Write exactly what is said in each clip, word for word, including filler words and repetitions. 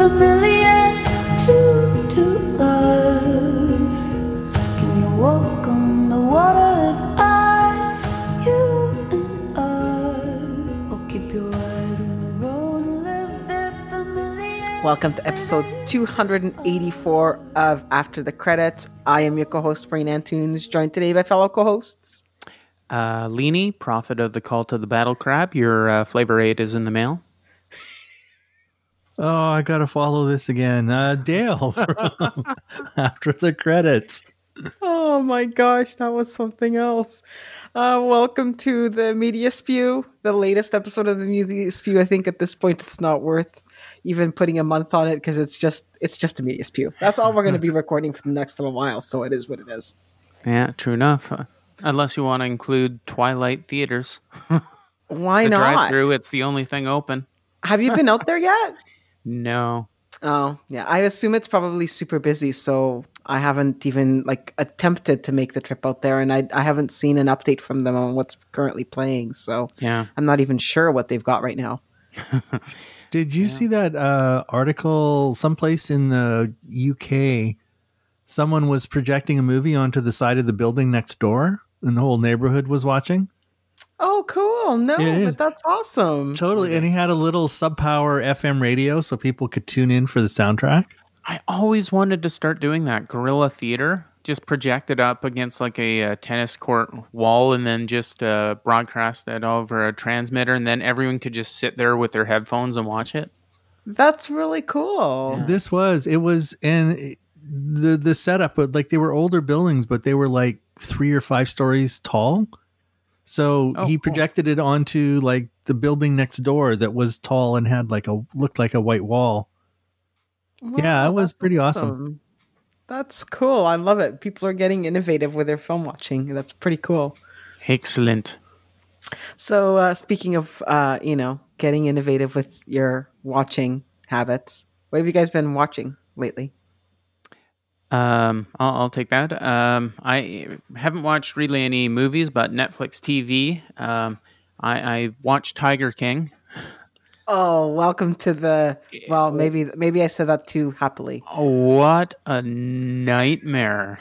familiar to, to love. Can you walk on the water if I, you and I, or keep your eyes on the road and live there familiar? Welcome to episode two hundred eighty-four of After the Credits. I am your co-host, Brain Antunes, joined today by fellow co-hosts. Uh, Leany, prophet of the cult of the battle crab, your uh, flavor aid is in the mail. Oh, I gotta follow this again. Uh, Dale from After the Credits. Oh my gosh, that was something else. Uh, welcome to the Media Spew, the latest episode of the Media Spew. I think at this point it's not worth even putting a month on it because it's just it's just a Media Spew. That's all we're going to be recording for the next little while, so it is what it is. Yeah, true enough. Uh, unless you want to include Twilight Theaters. Why the not? Drive-through, it's the only thing open. Have you been out there yet? No. Oh, yeah. I assume it's probably super busy, so I haven't even like attempted to make the trip out there, and I I haven't seen an update from them on what's currently playing, so Yeah. I'm not even sure what they've got right now. Did you Yeah. see that uh, article someplace in the U K? Someone was projecting a movie onto the side of the building next door, and the whole neighborhood was watching. Oh, cool. No, It is. but that's awesome. Totally. And he had a little sub-power F M radio so people could tune in for the soundtrack. I always wanted to start doing that. Guerrilla theater. Just project it up against like a, uh tennis court wall and then just uh, broadcast it over a transmitter, and then everyone could just sit there with their headphones and watch it. That's really cool. Yeah. This was, it was, and it- the the setup, but like they were older buildings, but they were like three or five stories tall. So Oh, he cool. projected it onto like the building next door that was tall and had like a looked like a white wall. Yeah, it was that's pretty awesome. That's cool. I love it. People are getting innovative with their film watching. That's pretty cool. Excellent. So, uh, speaking of, uh, you know, getting innovative with your watching habits, what have you guys been watching lately? Um, I'll, I'll take that. Um, I haven't watched really any movies, but Netflix T V. Um, I, I watched Tiger King. Oh, welcome to the. Well, maybe maybe I said that too happily. What a nightmare!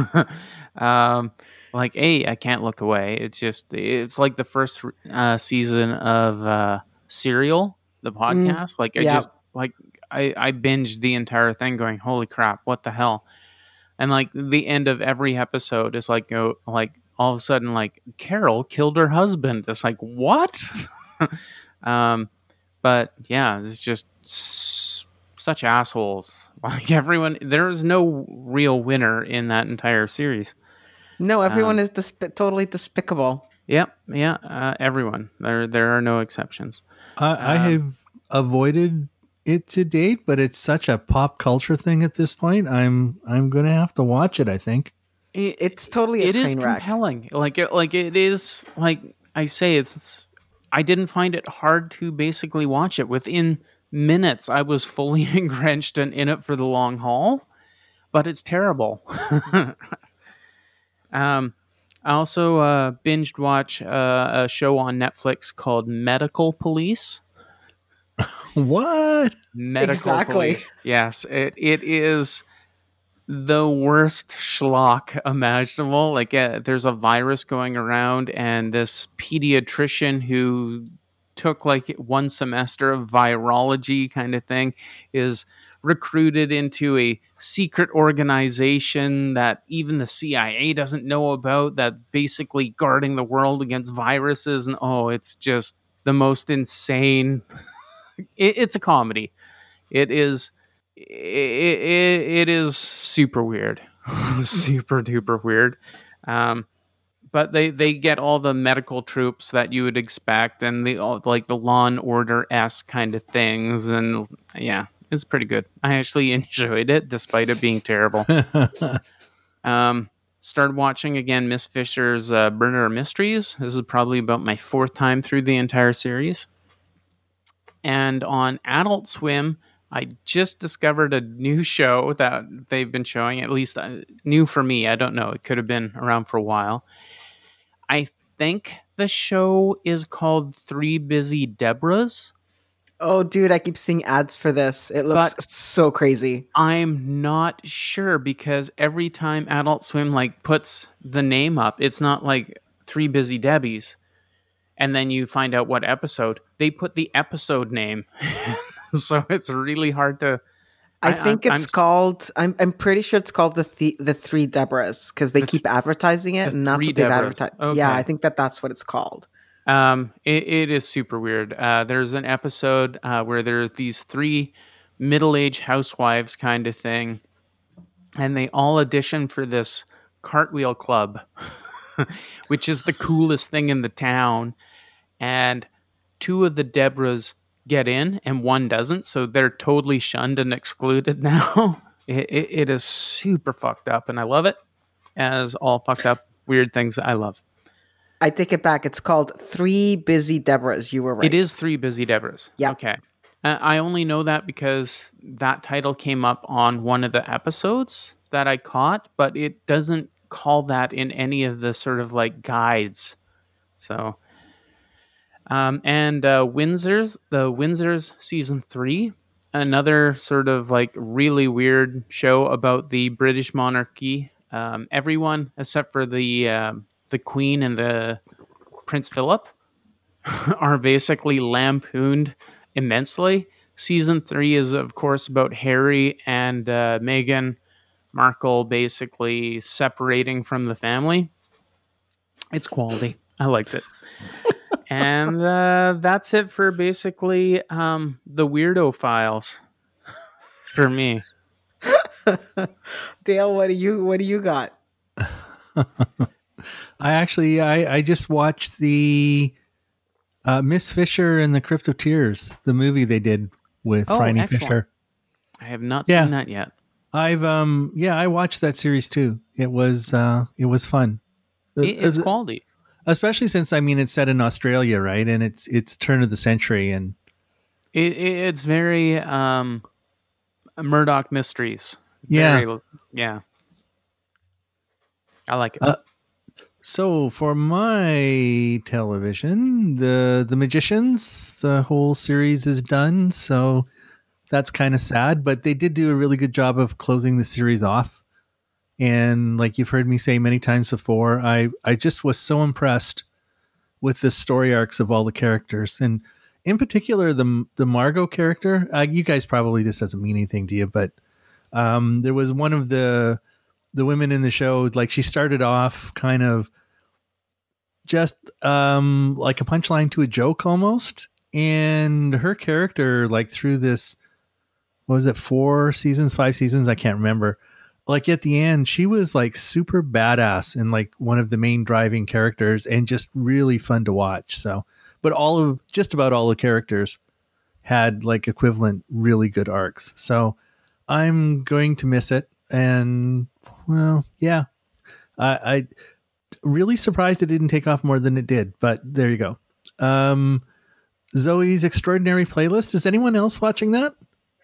um, like, A, I can't look away. It's just, it's like the first uh, season of uh, Serial, the podcast. like, I yeah. just, like, I, I binged the entire thing going, holy crap, what the hell? And, like, the end of every episode is, like, go, like all of a sudden, like, Carol killed her husband. It's like, what? um, but, yeah, it's just s- such assholes. Like, everyone, there is no real winner in that entire series. No, everyone Um, is desp- totally despicable. Yep, yeah, uh, everyone. There, there are no exceptions. I, I Um, have avoided it to date, but it's such a pop culture thing at this point. I'm I'm gonna have to watch it, I think. It, It's totally a it is train wreck. compelling. Like, it, like it is. Like I say, it's. I didn't find it hard to basically watch it. Within minutes, I was fully entrenched and in it for the long haul. But it's terrible. um, I also uh, binged watch uh, a show on Netflix called Medical Police. What? Medical Exactly. Police. Yes, it, it is the worst schlock imaginable. Like, uh, there's a virus going around, and this pediatrician who took like one semester of virology kind of thing is recruited into a secret organization that even the C I A doesn't know about, that's basically guarding the world against viruses. And oh, it's just the most insane. It, it's a comedy. It is. It, it, it is super weird, super duper weird. Um, but they, they get all the medical troops that you would expect, and the all, like the Law and Order esque kind of things, and yeah, it's pretty good. I actually enjoyed it despite it being terrible. Um, started watching again Miss Fisher's uh, Murder Mysteries. This is probably about my fourth time through the entire series. And on Adult Swim, I just discovered a new show that they've been showing, at least uh, new for me. I don't know. It could have been around for a while. I think the show is called Three Busy Deborahs. Oh, dude, I keep seeing ads for this. It looks But- so crazy. I'm not sure because every time Adult Swim like puts the name up, it's not like Three Busy Debbies, and then you find out what episode. They put the episode name, so it's really hard to. I, I- think I'm- it's I'm- called. I'm. I'm pretty sure it's called the th- the Three Deborahs because they The keep advertising it, the and that's Three what they've Deborahs. advertised. Okay. Yeah, I think that that's what it's called. Um, it, it is super weird. Uh, there's an episode uh, where there are these three middle-aged housewives kind of thing, and they all audition for this cartwheel club, which is the coolest thing in the town. And two of the Deborahs get in, and one doesn't, so they're totally shunned and excluded now. it, it, it is super fucked up, and I love it. As all fucked up weird things I love. I take it back. It's called Three Busy Deborahs. You were right. It is Three Busy Deborahs. Yeah. Okay. Uh, I only know that because that title came up on one of the episodes that I caught, but it doesn't call that in any of the sort of like guides. So, um, and uh, Windsor's, the Windsor's season three, another sort of like really weird show about the British monarchy. Um, everyone except for the um the Queen and the Prince Philip are basically lampooned immensely. Season three is, of course, about Harry and uh, Meghan Markle basically separating from the family. It's quality. I liked it. And uh, that's it for basically um, the Weirdo Files for me. Dale, what do you what do you got? I actually, I, I just watched the uh, Miss Fisher and the Crypt of Tears, the movie they did with Oh, Franny excellent. Fisher. I have not Yeah. seen that yet. I've, um, yeah, I watched that series too. It was, uh, it was fun. It- it's Uh, quality. Especially since, I mean, it's set in Australia, right? And it's, it's turn of the century, and It, it, it's very um, Murdoch Mysteries. Yeah. Very, yeah. I like it. Uh, So for my television, the the Magicians, the whole series is done. So that's kind of sad, but they did do a really good job of closing the series off. And like you've heard me say many times before, I I just was so impressed with the story arcs of all the characters, and in particular the the Margot character. Uh, you guys probably this doesn't mean anything to you, but um, there was one of the the women in the show, like she started off kind of just um like a punchline to a joke almost, and her character, like through this, what was it, four seasons, five seasons, I can't remember, like at the end she was like super badass and like one of the main driving characters and just really fun to watch. So but all of just about all the characters had like equivalent really good arcs, so I'm going to miss it. And well, yeah, I, I really surprised it didn't take off more than it did, but there you go. Um, Zoe's Extraordinary Playlist. Is anyone else watching that?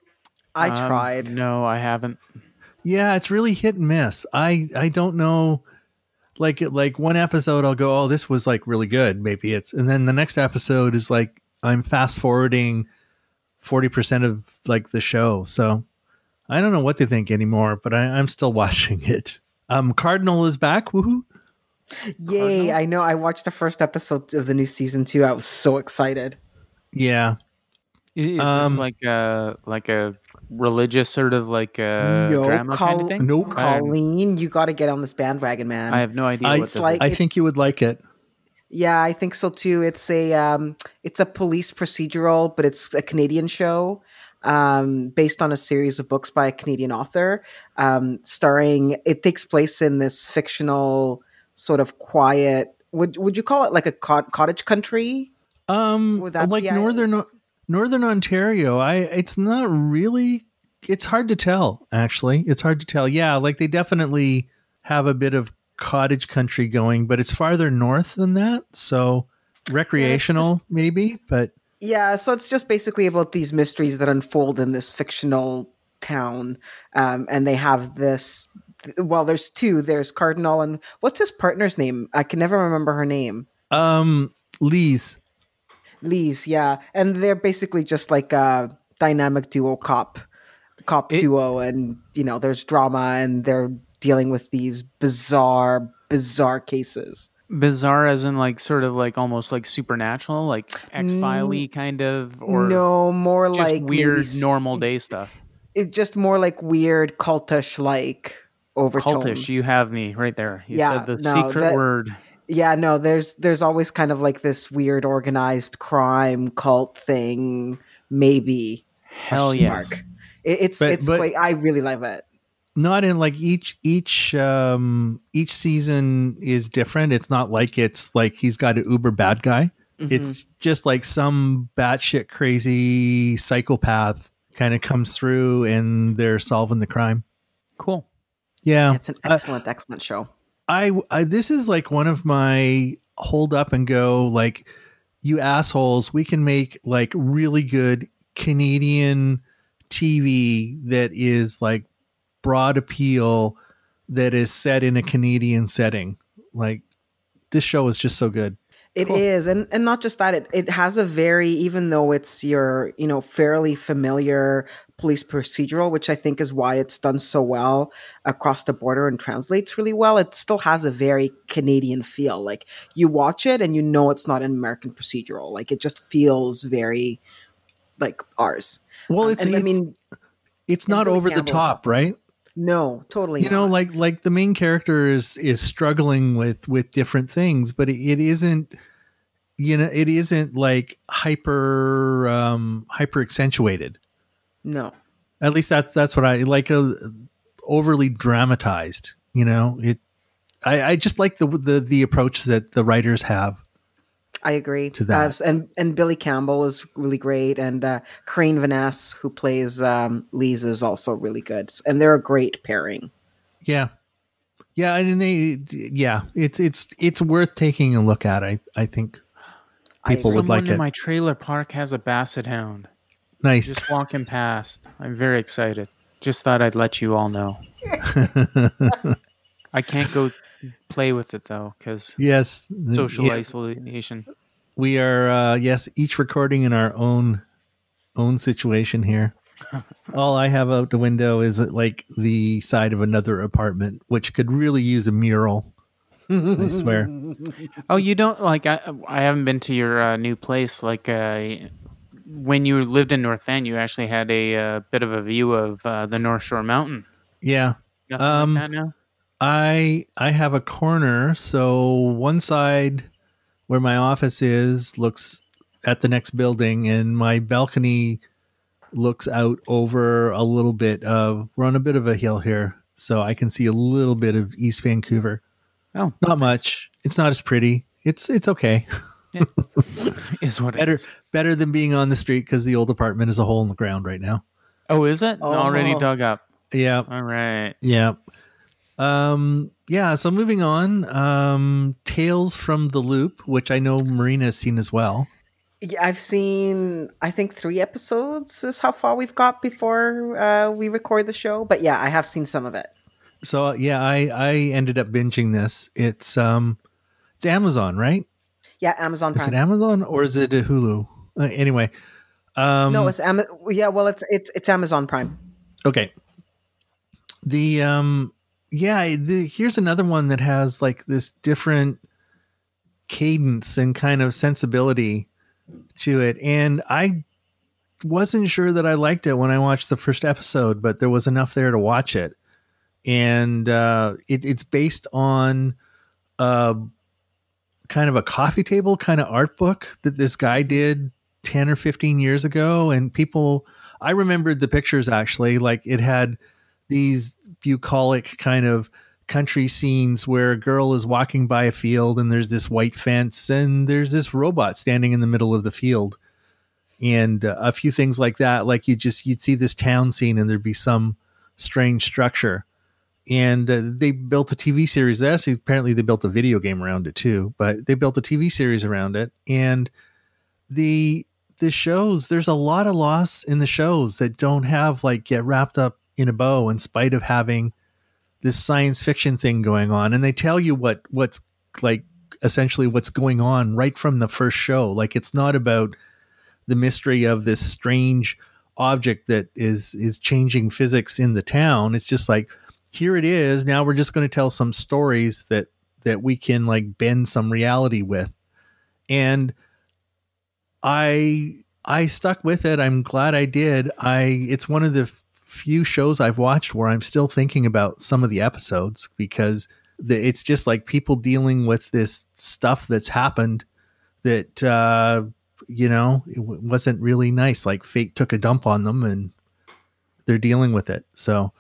I Um, tried. No, I haven't. Yeah, it's really hit and miss. I, I don't know. Like, like one episode I'll go, oh, this was like really good. Maybe it's, and then the next episode is like, I'm fast forwarding forty percent of like the show. So I don't know what to think anymore, but I, I'm still watching it. Um, Cardinal is back. Woohoo. Yay! Cardinal? I know. I watched the first episode of the new season too. I was so excited. Yeah. Is Um, this like a like a religious sort of like a no, drama kind Col- of thing? no, I'm- Colleen, you got to get on this bandwagon, man. I have no idea I- what It's this like- I is. think you would like it. Yeah, I think so too. It's a um, it's a police procedural, but it's a Canadian show um, based on a series of books by a Canadian author, um, starring. It takes place in this fictional sort of quiet. Would would you call it like a cot- cottage country? Um, Would that like be- northern Northern Ontario. I it's not really. It's hard to tell. Actually, it's hard to tell. Yeah, like they definitely have a bit of cottage country going, but it's farther north than that. So recreational, maybe. But Yeah, so it's just basically about these mysteries that unfold in this fictional town, um, and they have this. Well, there's two. There's Cardinal and what's his partner's name? I can never remember her name. um, Lee's. Lee's, yeah, and they're basically just like a dynamic duo cop, cop It- duo, and you know, there's drama, and they're dealing with these bizarre, bizarre cases. Bizarre as in like sort of like almost like supernatural, like X-File-y kind of, or no, more just like weird maybe s- normal day stuff. It's just more like weird cultish like overtones. Cultish, you have me right there. You Yeah, said the no, secret that- word. Yeah, no, there's there's always kind of like this weird organized crime cult thing, maybe. Hell question yes. mark. It, it's But- it's but- quite. I really love it. Not in like each each um each season is different. It's not like it's like he's got an uber bad guy. Mhm. It's just like some batshit crazy psychopath kind of comes through and they're solving the crime. Cool. Yeah. It's an Uh, excellent, excellent show. I, I this is like one of my hold up and go, like, you assholes, we can make like really good Canadian T V that is like broad appeal, that is set in a Canadian setting. Like, this show is just so good. It is, and and not just that. It it has a very, even though it's your, you know, fairly familiar police procedural, which I think is why it's done so well across the border and translates really well. It still has a very Canadian feel. Like, you watch it and you know it's not an American procedural. Like, it just feels very like ours. Well, Um, it's, and it's I mean, it's and not Billy over the Campbell is top, awesome. right? no, totally. You know, not. like like the main character is is struggling with with different things, but it, it isn't, you know, it isn't like hyper um hyper accentuated. no. At least that's that's what I like, a overly dramatized, you know. It I, I just like the the the approach that the writers have. I agree to that. Uh, s- and and Billy Campbell is really great, and uh, Crane Vaness, who plays um, Lise, is also really good, and they're a great pairing. Yeah. Yeah, and they yeah, it's it's it's worth taking a look at. I I think I people agree. would Someone like in it. my trailer park has a basset hound. Nice. Just walking past. I'm very excited. Just thought I'd let you all know. I can't go play with it though, because Yes. social Yeah, isolation. we are uh yes, each recording in our own own situation here. All I have out the window is like the side of another apartment, which could really use a mural. I swear. Oh, you don't like? I I haven't been to your uh, new place. Like uh, when you lived in North Van, you actually had a uh, bit of a view of uh, the North Shore Mountain. Yeah. Nothing Um, like that now. I I have a corner, so one side where my office is looks at the next building, and my balcony looks out over a little bit of, we're on a bit of a hill here, so I can see a little bit of East Vancouver. Oh, Not much. It's not as pretty. It's it's okay. is what it Better is. better than being on the street, because the old apartment is a hole in the ground right now. Oh, is it Oh. already dug up? Yeah. All right. Yeah. Um, yeah. So moving on, um, Tales from the Loop, which I know Marina has seen as well. Yeah, I've seen, I think, three episodes is how far we've got before uh, we record the show. But yeah, I have seen some of it. So uh, yeah, I, I ended up binging this. It's, um, it's Amazon, right? Yeah, Amazon Is Prime. it Amazon or is it a Hulu? Uh, anyway. Um, no, it's Am- Yeah, well, it's it's it's Amazon Prime. okay. The, um, yeah, the, here's another one that has like this different cadence and kind of sensibility to it. And I wasn't sure that I liked it when I watched the first episode, but there was enough there to watch it. And uh, it, it's based on uh, kind of a coffee table kind of art book that this guy did ten or fifteen years ago. And people, I remembered the pictures actually, like it had these bucolic kind of country scenes where a girl is walking by a field and there's this white fence and there's this robot standing in the middle of the field. And uh, a few things like that, like you just, you'd see this town scene and there'd be some strange structure. And uh, they built a T V series. They actually, apparently they built a video game around it too, but they built a T V series around it. And the, the shows, there's a lot of loss in the shows that don't have like get wrapped up in a bow in spite of having this science fiction thing going on. And they tell you what, what's like essentially what's going on right from the first show. Like, it's not about the mystery of this strange object that is is changing physics in the town. It's just like, here it is. Now we're just going to tell some stories that that we can like bend some reality with. And I I stuck with it. I'm glad I did. I it's one of the few shows I've watched where I'm still thinking about some of the episodes, because the, it's just like people dealing with this stuff that's happened that uh you know, it w- wasn't really nice. Like, fate took a dump on them and they're dealing with it. So,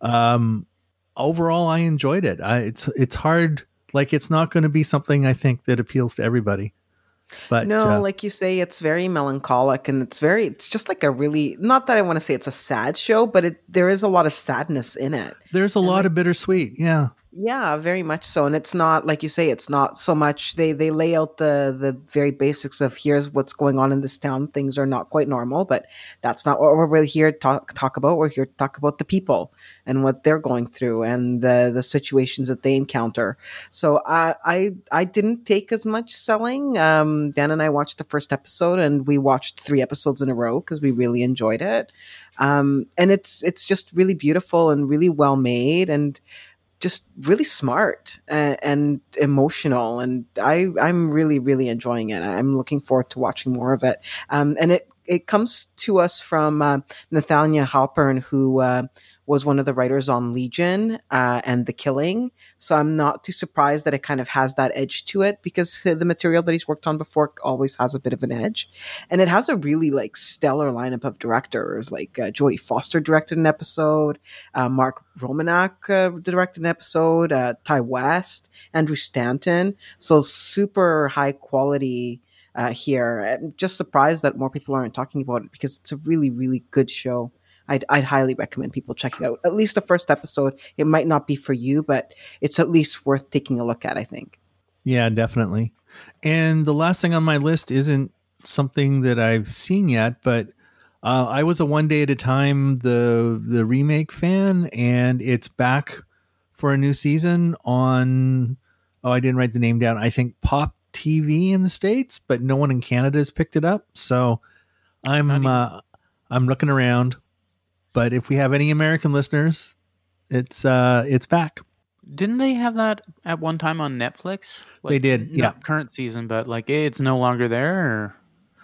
um, overall, I enjoyed it. I, it's, it's hard. Like, it's not going to be something I think that appeals to everybody, but no, uh, like you say, it's very melancholic, and it's very, it's just like a really, not that I want to say it's a sad show, but it, there is a lot of sadness in it. there's a And lot like, of bittersweet. Yeah. yeah, very much so. And it's not, like you say, it's not so much, they they lay out the the very basics of here's what's going on in this town. Things are not quite normal, but that's not what we're really here to talk, talk about. We're here to talk about the people and what they're going through and the the situations that they encounter. So I I I didn't take as much selling. Um, Dan and I watched the first episode, and we watched three episodes in a row because we really enjoyed it. Um, and it's it's just really beautiful and really well made, and just really smart and, and emotional, and I I'm really really enjoying it. I'm looking forward to watching more of it. Um, and it it comes to us from uh, Nathaniel Halpern, who uh, was one of the writers on Legion uh, and The Killing. So I'm not too surprised that it kind of has that edge to it, because the material that he's worked on before always has a bit of an edge. And it has a really like stellar lineup of directors. Like uh, Jodie Foster directed an episode, uh, Mark Romanak uh, directed an episode, uh, Ty West, Andrew Stanton. So super high quality uh, here. I'm just surprised that more people aren't talking about it, because it's a really, really good show. I'd, I'd highly recommend people checking out at least the first episode. It might not be for you, but it's at least worth taking a look at, I think. Yeah, definitely. And the last thing on my list isn't something that I've seen yet, but uh, I was a One Day at a Time the the remake fan, and it's back for a new season on. Oh, I didn't write the name down. I think Pop T V in the States, but no one in Canada has picked it up. So I'm Not even- uh, I'm looking around. But if we have any American listeners, it's uh, it's back. Didn't they have that at one time on Netflix? They did, not yeah. Current season, but like it's no longer there. Or...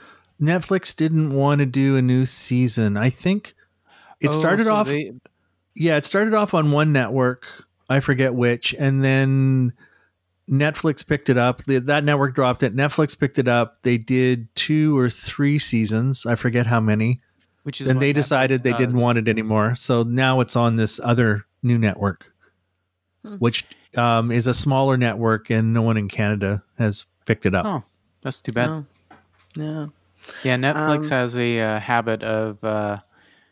Netflix didn't want to do a new season. I think it Oh, started so off. they- Yeah, it started off on one network. I forget which, and then Netflix picked it up. The, that network dropped it. Netflix picked it up. They did two or three seasons. I forget how many. Which is Then what they Netflix decided they does. didn't want it anymore. So now it's on this other new network, Hmm. which um, is a smaller network, and no one in Canada has picked it up. Oh, that's too bad. Oh, yeah. Yeah, Netflix Um, has a uh, habit of uh,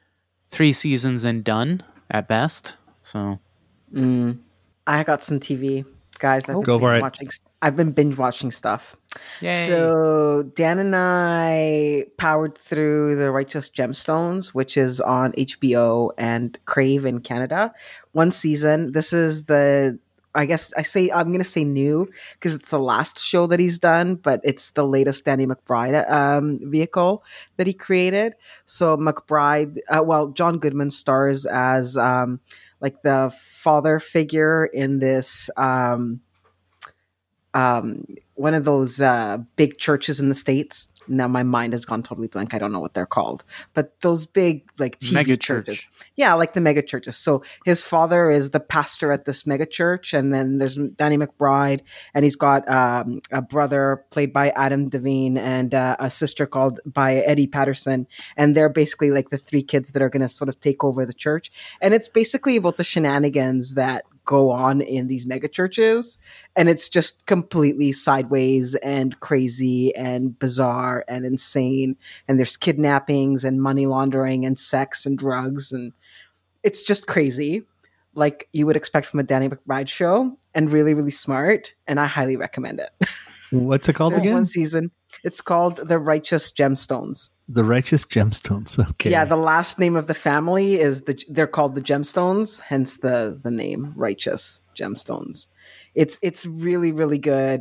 three seasons and done at best. So Mm. I got some T V, guys. I've been Go for binge it. watching. I've been binge watching stuff. yay! So Dan and I powered through The Righteous Gemstones, which is on H B O and Crave in Canada. One season. This is the, I guess I say, I'm going to say new because it's the last show that he's done, but it's the latest Danny McBride um, vehicle that he created. So McBride, uh, well, John Goodman stars as um, like the father figure in this um, um, one of those uh, big churches in the States. Now my mind has gone totally blank. I don't know what they're called, but those big like T V Mega churches. church. Yeah, like the mega churches. So his father is the pastor at this mega church, and then there's Danny McBride, and he's got um, a brother played by Adam Devine and uh, a sister called by Eddie Patterson, and they're basically like the three kids that are going to sort of take over the church. And it's basically about the shenanigans that go on in these mega churches, and it's just completely sideways and crazy and bizarre and insane, and there's kidnappings and money laundering and sex and drugs, and it's just crazy, like you would expect from a Danny McBride show, and really really smart, and I highly recommend it. What's it called There's again? one season. It's called The Righteous Gemstones. The Righteous Gemstones. Okay. Yeah, the last name of the family is the they're called the Gemstones, hence the the name Righteous Gemstones. It's it's really really good.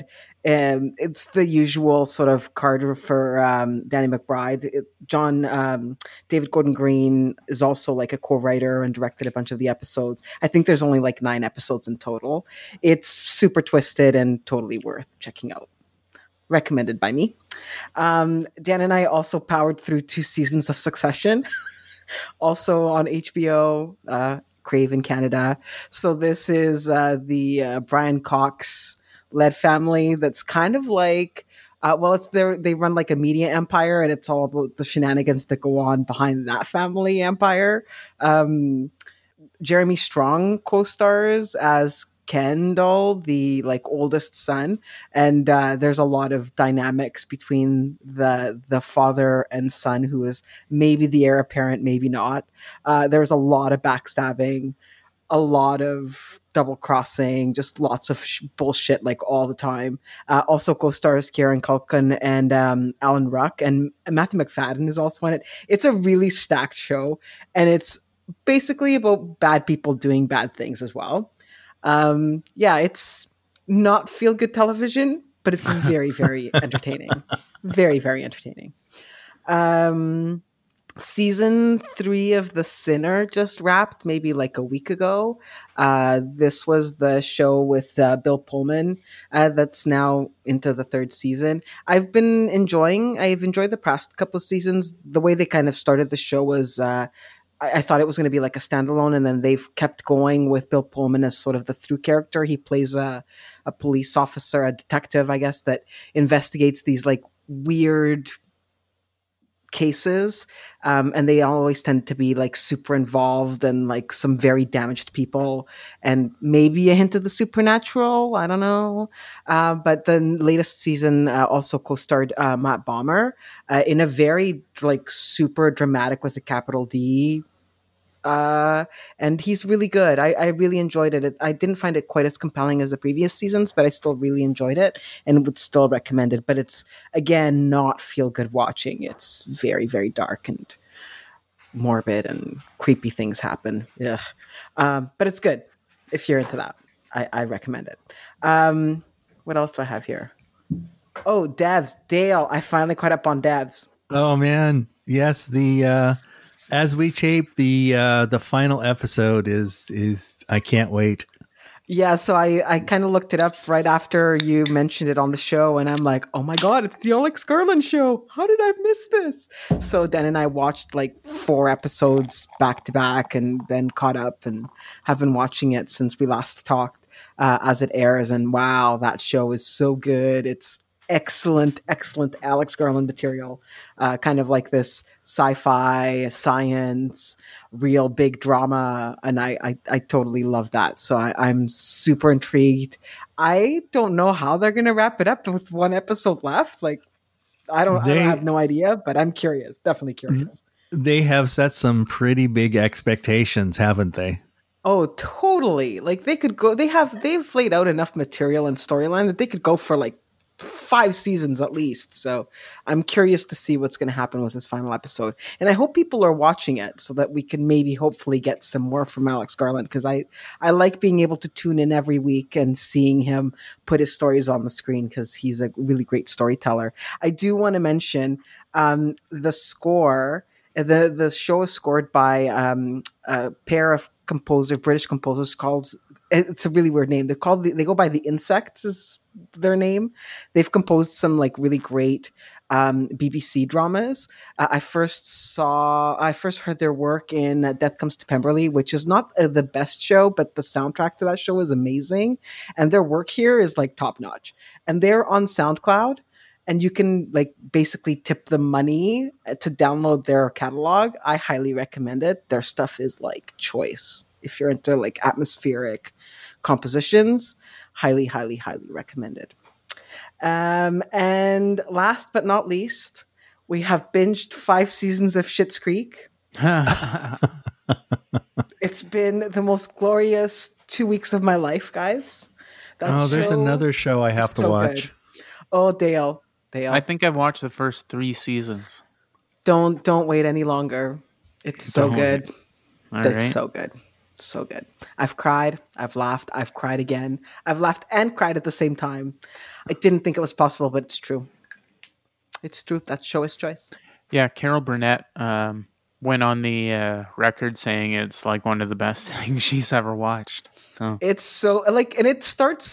Um, it's the usual sort of card for um, Danny McBride. It, John um, David Gordon Green is also like a co-writer and directed a bunch of the episodes. I think there's only like nine episodes in total. It's super twisted and totally worth checking out. Recommended by me. Um, Dan and I also powered through two seasons of Succession, also on H B O, uh, Crave in Canada. So this is uh, the uh, Brian Cox led family that's kind of like, uh, well, it's their, they run like a media empire, and it's all about the shenanigans that go on behind that family empire. Um, Jeremy Strong co-stars as Kendall, the like oldest son, and uh, there's a lot of dynamics between the the father and son, who is maybe the heir apparent, maybe not. Uh, there's a lot of backstabbing, a lot of double crossing, just lots of sh- bullshit like all the time. Uh, also co-stars Kieran Culkin and um, Alan Ruck, and Matthew McFadden is also in it. It's a really stacked show, and it's basically about bad people doing bad things as well. Um, yeah, it's not feel good television, but it's very, very entertaining. Very, very entertaining. Um, season three of The Sinner just wrapped maybe like a week ago. Uh, this was the show with uh, Bill Pullman uh, that's now into the third season. I've been enjoying, I've enjoyed the past couple of seasons. The way they kind of started the show was, uh, I, I thought it was going to be like a standalone, and then they've kept going with Bill Pullman as sort of the through character. He plays a, a police officer, a detective, I guess, that investigates these like weird cases, um, and they always tend to be like super involved and like some very damaged people, and maybe a hint of the supernatural. I don't know. Uh, but the latest season uh, also co-starred uh, Matt Bomer uh, in a very like super dramatic with a capital D. Uh, and he's really good. I, I really enjoyed it. it. I didn't find it quite as compelling as the previous seasons, but I still really enjoyed it and would still recommend it. But it's, again, not feel good watching. It's very, very dark and morbid, and creepy things happen. Ugh. Um, but it's good if you're into that. I, I recommend it. Um, what else do I have here? Oh, Devs. Dale. I finally caught up on Devs. Oh, man. Yes, the... Uh... As we tape, the uh, the final episode is is I can't wait. Yeah, so I, I kind of looked it up right after you mentioned it on the show, and I'm like, oh my god, it's the Alex Garland show. How did I miss this? So Dan and I watched like four episodes back to back, and then caught up, and have been watching it since we last talked uh, as it airs. And wow, that show is so good. It's excellent, excellent Alex Garland material. Uh, kind of like this sci-fi, science, real big drama, and I I, I totally love that. So I, I'm super intrigued. I don't know how they're gonna wrap it up with one episode left. Like I don't, they, I don't have no idea, but I'm curious. Definitely curious. They have set some pretty big expectations, haven't they? Oh, totally. Like they could go. They have they've laid out enough material and storyline that they could go for like five seasons at least. So I'm curious to see what's going to happen with this final episode, and I hope people are watching it so that we can maybe hopefully get some more from Alex Garland, because I I like being able to tune in every week and seeing him put his stories on the screen, because he's a really great storyteller. I do want to mention um, the score. The the show is scored by um, a pair of composer British composers called. It's a really weird name. They're called. They go by the Insects is their name. They've composed some like really great um, B B C dramas. Uh, I first saw. I first heard their work in uh, Death Comes to Pemberley, which is not uh, the best show, but the soundtrack to that show is amazing, and their work here is like top notch. And they're on SoundCloud, and you can like basically tip them money to download their catalog. I highly recommend it. Their stuff is like choice. If you're into like atmospheric compositions, highly, highly, highly recommended. Um, and last but not least, we have binged five seasons of Schitt's Creek. It's been the most glorious two weeks of my life, guys. That oh, there's another show I have to so watch. Good. Oh, Dale. Dale. I think I've watched the first three seasons. Don't don't wait any longer. It's so don't. good. All it's right. so good. So good. I've cried, I've laughed, I've cried again. I've laughed and cried at the same time. I didn't think it was possible, but it's true. It's true. That show is choice. Yeah, Carol Burnett um, went on the uh, record saying it's like one of the best things she's ever watched. So. It's so like, and it starts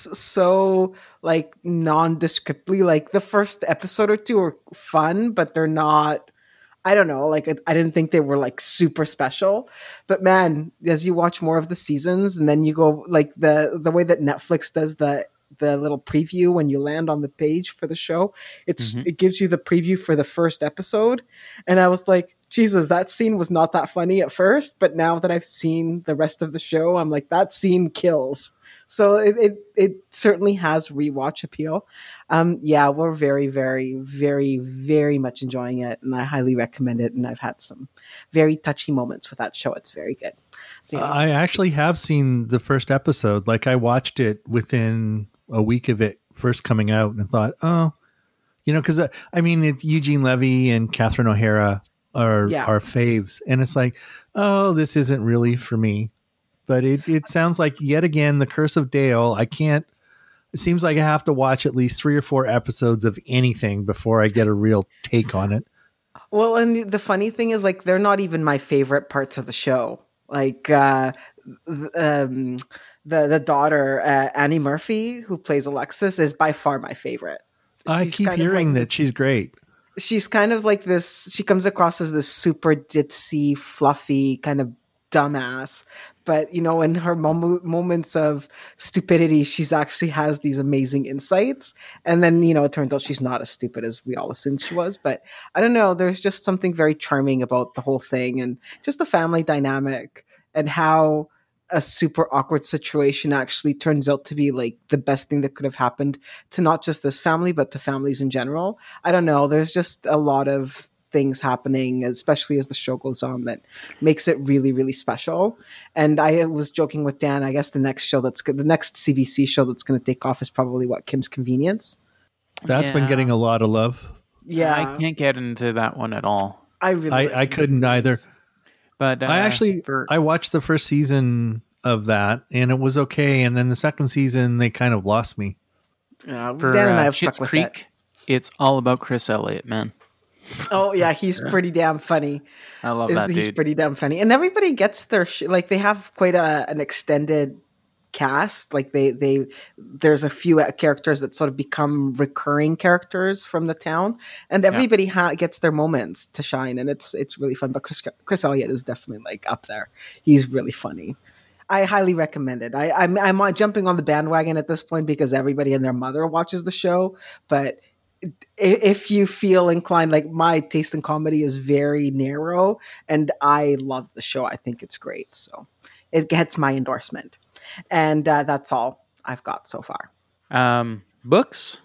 so like nondescriptly. Like the first episode or two are fun, but they're not. I don't know. Like I, I didn't think they were like super special, but man, as you watch more of the seasons, and then you go like the the way that Netflix does the the little preview when you land on the page for the show, it's Mhm. it gives you the preview for the first episode, and I was like, Jesus, that scene was not that funny at first, but now that I've seen the rest of the show, I'm like, that scene kills. So it it, it certainly has rewatch appeal. Um, yeah, we're very, very, very, very much enjoying it, and I highly recommend it. And I've had some very touchy moments with that show. It's very good. Yeah. I actually have seen the first episode. Like I watched it within a week of it first coming out and thought, oh, you know, because uh, I mean, it's Eugene Levy and Catherine O'Hara are Yeah. are faves, and it's like, oh, this isn't really for me. But it it sounds like yet again the Curse of Dale. I can't. It seems like I have to watch at least three or four episodes of anything before I get a real take on it. Well, and the funny thing is, like, they're not even my favorite parts of the show. Like, uh, th- um, the the daughter uh, Annie Murphy, who plays Alexis, is by far my favorite. I She's keep kind of hearing like that she's great. she's kind of like this. She comes across as this super ditzy, fluffy kind of dumbass, but you know, in her mom- moments of stupidity, she's actually has these amazing insights. And then you know, it turns out she's not as stupid as we all assumed she was. But I don't know. There's just something very charming about the whole thing, and just the family dynamic, and how a super awkward situation actually turns out to be like the best thing that could have happened to not just this family, but to families in general. I don't know. There's just a lot of things happening, especially as the show goes on, that makes it really, really special. And I was joking with Dan. I guess the next show that's good, the next C B C show that's going to take off is probably what Kim's Convenience. That's been Yeah. getting a lot of love. Yeah, I can't get into that one at all. I really, like I, I couldn't either. But uh, I actually for, I watched the first season of that and it was okay, and then the second season they kind of lost me. Yeah, for Dan and I uh, have Schitt's stuck with Creek, it's all about Chris Elliott, man. it. Oh yeah, he's pretty damn funny. I love that He's dude. pretty damn funny, and everybody gets their sh- like they have quite a an extended cast. Like they they there's a few characters that sort of become recurring characters from the town, and everybody ha- gets their moments to shine, and it's it's really fun. But Chris Chris Elliott is definitely like up there. He's really funny. I highly recommend it. I, I'm I'm on- jumping on the bandwagon at this point because everybody and their mother watches the show. But i- if you feel inclined, like my taste in comedy is very narrow, and I love the show. I think it's great, so it gets my endorsement. And uh, that's all I've got so far. Um, books?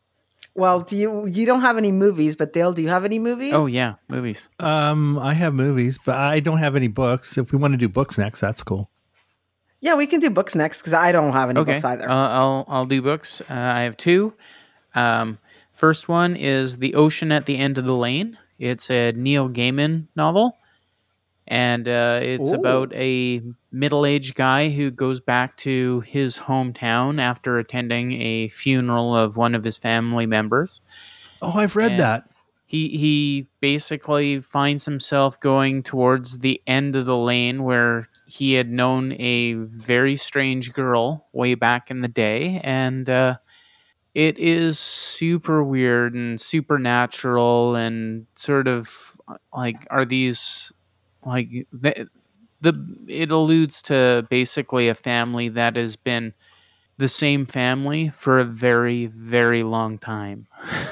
Well, do you you don't have any movies, but Dale, do you have any movies? Oh yeah, movies. Um, I have movies, but I don't have any books. If we want to do books next, that's cool. Yeah, we can do books next because I don't have any Okay, books either. uh, I'll I'll do books. Uh, I have two. Um, first one is The Ocean at the End of the Lane. It's a Neil Gaiman novel, and uh, it's Ooh. about a middle-aged guy who goes back to his hometown after attending a funeral of one of his family members. Oh, I've read And- that. He he basically finds himself going towards the end of the lane where he had known a very strange girl way back in the day, and uh, it is super weird and supernatural, and sort of like are these like the, the it alludes to basically a family that has been the same family for a very very long time.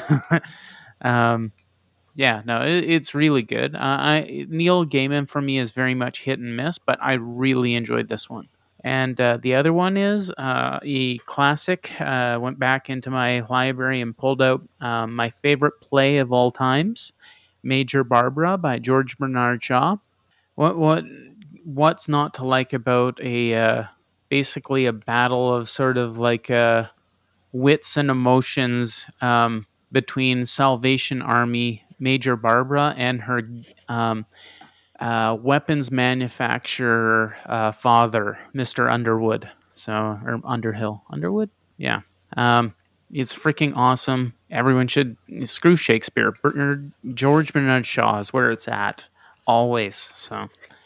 um, yeah, no, it, it's really good. Uh, I Neil Gaiman for me is very much hit and miss, but I really enjoyed this one. And uh, the other one is uh, a classic. Uh, went back into my library and pulled out um, my favorite play of all times, Major Barbara by George Bernard Shaw. What what what's not to like about a uh, basically a battle of sort of like uh, wits and emotions um, between Salvation Army Major Barbara and her um, uh, weapons manufacturer uh, father, Mister Underwood. So, or Underhill. Underwood? Yeah. Um, it's freaking awesome. Everyone should screw Shakespeare. Bernard, George Bernard Shaw is where it's at. Always. So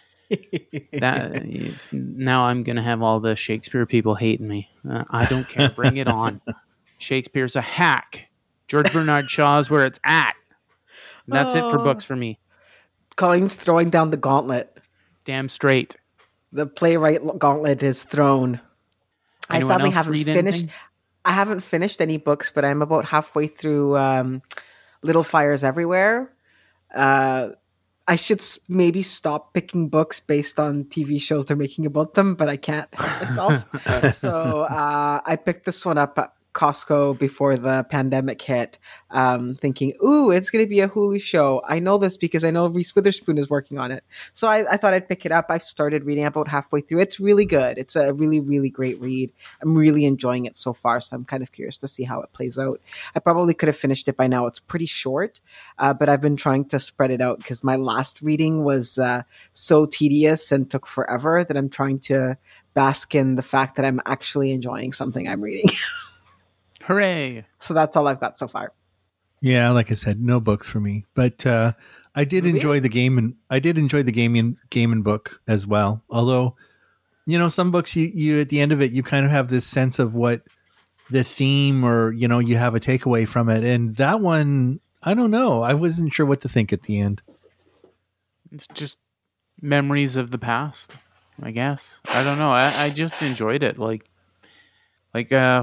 that now I'm going to have all the Shakespeare people hating me. Uh, I don't care. Bring it on. Shakespeare's a hack. George Bernard Shaw is where it's at. That's oh. it for books for me. Colleen's throwing down the gauntlet. Damn straight. The playwright gauntlet is thrown. Anyone I sadly else haven't read finished. anything? I haven't finished any books, but I'm about halfway through um, Little Fires Everywhere. Uh, I should s- maybe stop picking books based on T V shows they're making about them, but I can't help myself. so uh, I picked this one up at Costco before the pandemic hit, um, thinking, ooh, it's going to be a Hulu show. I know this because I know Reese Witherspoon is working on it. So I, I thought I'd pick it up. I've started reading about halfway through. It's really good. It's a really, really great read. I'm really enjoying it so far. So I'm kind of curious to see how it plays out. I probably could have finished it by now. It's pretty short, uh, but I've been trying to spread it out because my last reading was uh, so tedious and took forever that I'm trying to bask in the fact that I'm actually enjoying something I'm reading. Hooray. So that's all I've got so far. Yeah, like I said, no books for me. But uh, I did Movie? enjoy the game and I did enjoy the game and game and book as well. Although, you know, some books you, you at the end of it, you kind of have this sense of what the theme or, you know, you have a takeaway from it. And that one, I don't know. I wasn't sure what to think at the end. It's just memories of the past, I guess. I don't know. I, I just enjoyed it. Like, like, uh,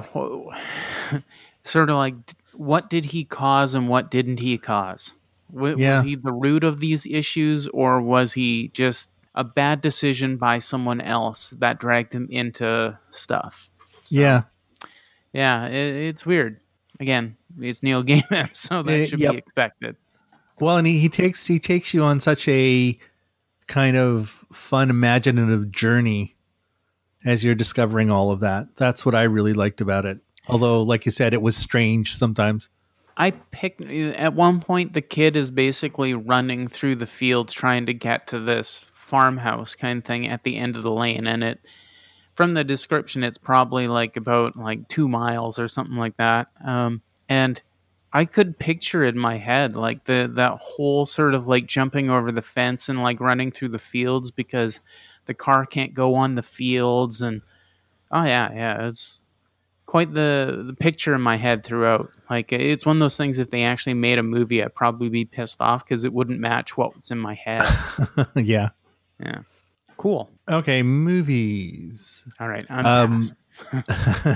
sort of like, what did he cause and what didn't he cause? W- Yeah. Was he the root of these issues, or was he just a bad decision by someone else that dragged him into stuff? So, Yeah. Yeah, it, it's weird. Again, it's Neil Gaiman, so that Uh, should yep. be expected. Well, and he, he takes he takes you on such a kind of fun, imaginative journey as you're discovering all of that. That's what I really liked about it. Although, like you said, it was strange sometimes. I picked at one point the kid is basically running through the fields trying to get to this farmhouse kind of thing at the end of the lane, and it from the description it's probably like about like two miles or something like that. Um, and I could picture in my head like the that whole sort of like jumping over the fence and like running through the fields because the car can't go on the fields, and oh yeah, yeah, it's quite the, the picture in my head throughout. Like, it's one of those things, if they actually made a movie, I'd probably be pissed off because it wouldn't match what's in my head. Yeah. Yeah. Cool. Okay, movies. All right. I'm Um,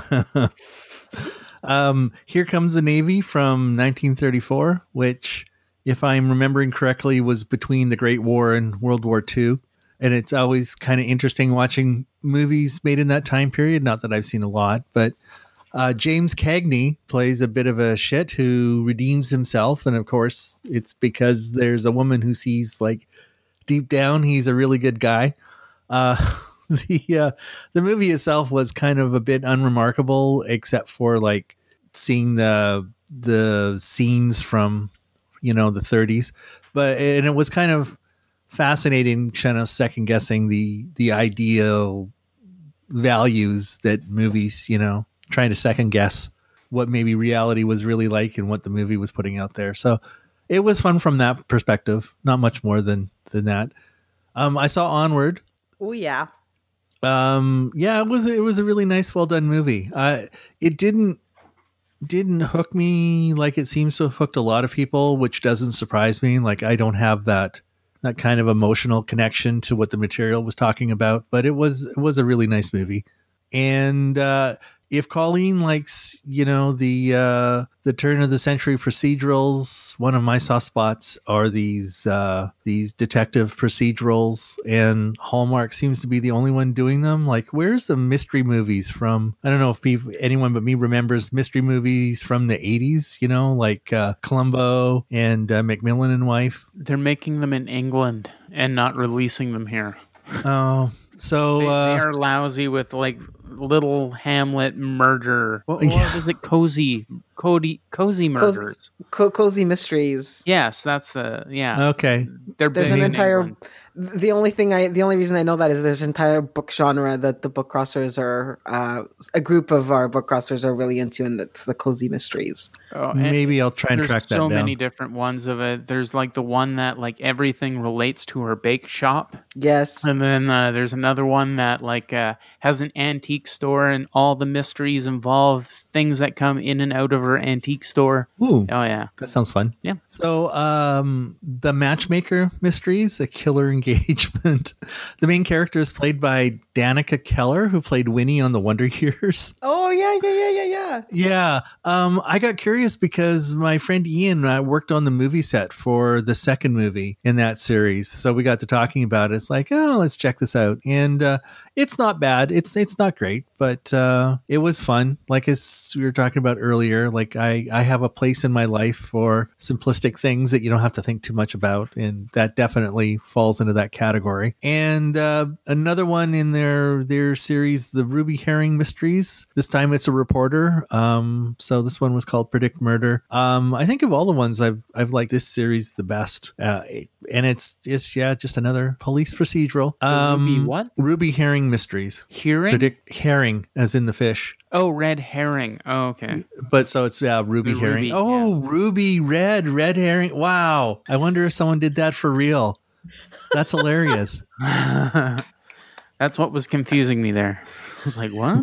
um, Here Comes the Navy from nineteen thirty-four, which, if I'm remembering correctly, was between the Great War and World War Two. And it's always kind of interesting watching movies made in that time period. Not that I've seen a lot, but uh, James Cagney plays a bit of a shit who redeems himself. And of course, it's because there's a woman who sees, like, deep down, he's a really good guy. Uh, the uh, the movie itself was kind of a bit unremarkable, except for like seeing the the scenes from, you know, the thirties. But and it was kind of fascinating, kind of second guessing the the ideal values that movies, you know, trying to second guess what maybe reality was really like and what the movie was putting out there. So it was fun from that perspective. Not much more than than that. Um, I saw Onward. Oh yeah. Um, yeah, it was it was a really nice, well done movie. Uh, it didn't didn't hook me like it seems to have hooked a lot of people, which doesn't surprise me. Like, I don't have that that kind of emotional connection to what the material was talking about, but it was it was a really nice movie. And uh, if Colleen likes, you know, the uh, the turn of the century procedurals, one of my soft spots are these uh, these detective procedurals, and Hallmark seems to be the only one doing them. Like, where's the mystery movies from? I don't know if people, anyone but me remembers mystery movies from the eighties, you know, like uh, Columbo and uh, Macmillan and Wife. They're making them in England and not releasing them here. Oh, so They, uh, they are lousy with like Little Hamlet murder. What, what Yeah. was it? Cozy, Cody, Cozy murders. Co- Cozy Mysteries. Yes, that's the yeah. okay. They're There's big an in entire England. The only thing I, the only reason I know that is there's an entire book genre that the book crossers are, uh, a group of our book crossers are really into, and that's the cozy mysteries. Oh, and Maybe I'll try and there's track that so down. many different ones of it. There's like the one that like everything relates to her bake shop. Yes. And then uh, there's another one that like uh, has an antique store, and all the mysteries involve things that come in and out of her antique store. Ooh, Oh yeah, that sounds fun. Yeah. So, um, the Matchmaker Mysteries, A Killer Engagement. The main character is played by Danica Keller, who played Winnie on The Wonder Years. Oh yeah, yeah, yeah, yeah, yeah. Yeah. Um, I got curious because my friend Ian uh, worked on the movie set for the second movie in that series. So we got to talking about it. It's like, oh, let's check this out. And uh, it's not bad. It's it's not great, but uh, it was fun. Like as we were talking about earlier, like I, I have a place in my life for simplistic things that you don't have to think too much about. And that definitely falls into that category. And uh, another one in their, their series, the Ruby Herring Mysteries. This time it's a reporter. Um, so this one was called Predict Murder. Um, I think of all the ones I've I've liked this series the best. Uh, and it's it's yeah, just another police procedural. Um, Ruby what? Ruby Herring Mysteries. Hearing? Predict herring, as in the fish. Oh, red herring. Oh, okay. But so it's yeah, Ruby The Herring. Ruby, Oh, Ruby Red, Red Herring. Wow. I wonder if someone did that for real. That's hilarious. That's what was confusing me there. I was like, what?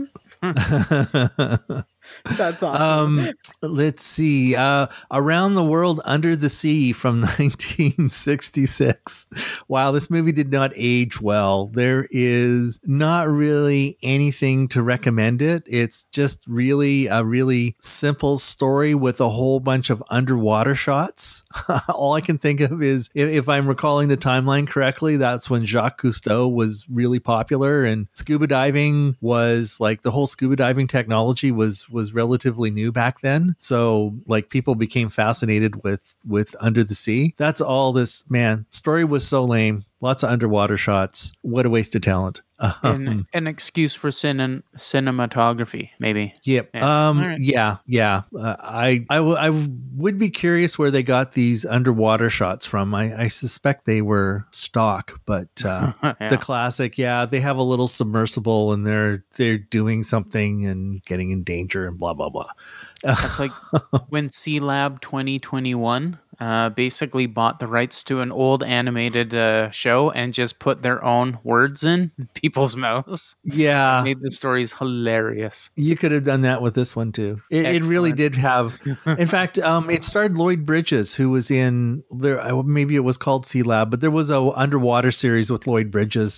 That's awesome. Um, let's see. Uh, Around the World Under the Sea from nineteen sixty-six. Wow, this movie did not age well. There is not really anything to recommend it. It's just really a really simple story with a whole bunch of underwater shots. All I can think of is, if, if I'm recalling the timeline correctly, that's when Jacques Cousteau was really popular, and scuba diving was like the whole scuba diving technology was was relatively new back then. So like people became fascinated with with under the sea. That's all this, man. Story was so lame. Lots of underwater shots. What a waste of talent. Um, An, an excuse for cin- cinematography, maybe. Yep. Yeah. Um, All right. Yeah. Yeah. Uh, I, I, w- I would be curious where they got these underwater shots from. I, I suspect they were stock, but uh, Yeah. the classic, yeah, they have a little submersible and they're they're doing something and getting in danger and blah blah blah. That's like when C Lab twenty twenty-one uh, basically bought the rights to an old animated uh, show and just put their own words in people's mouths. Yeah, Made the stories hilarious. you could have done that with this one too. It, it really Excellent. did have. In fact, um, it starred Lloyd Bridges, who was in there. uh, Maybe it was called Sea Lab, but there was a underwater series with Lloyd Bridges.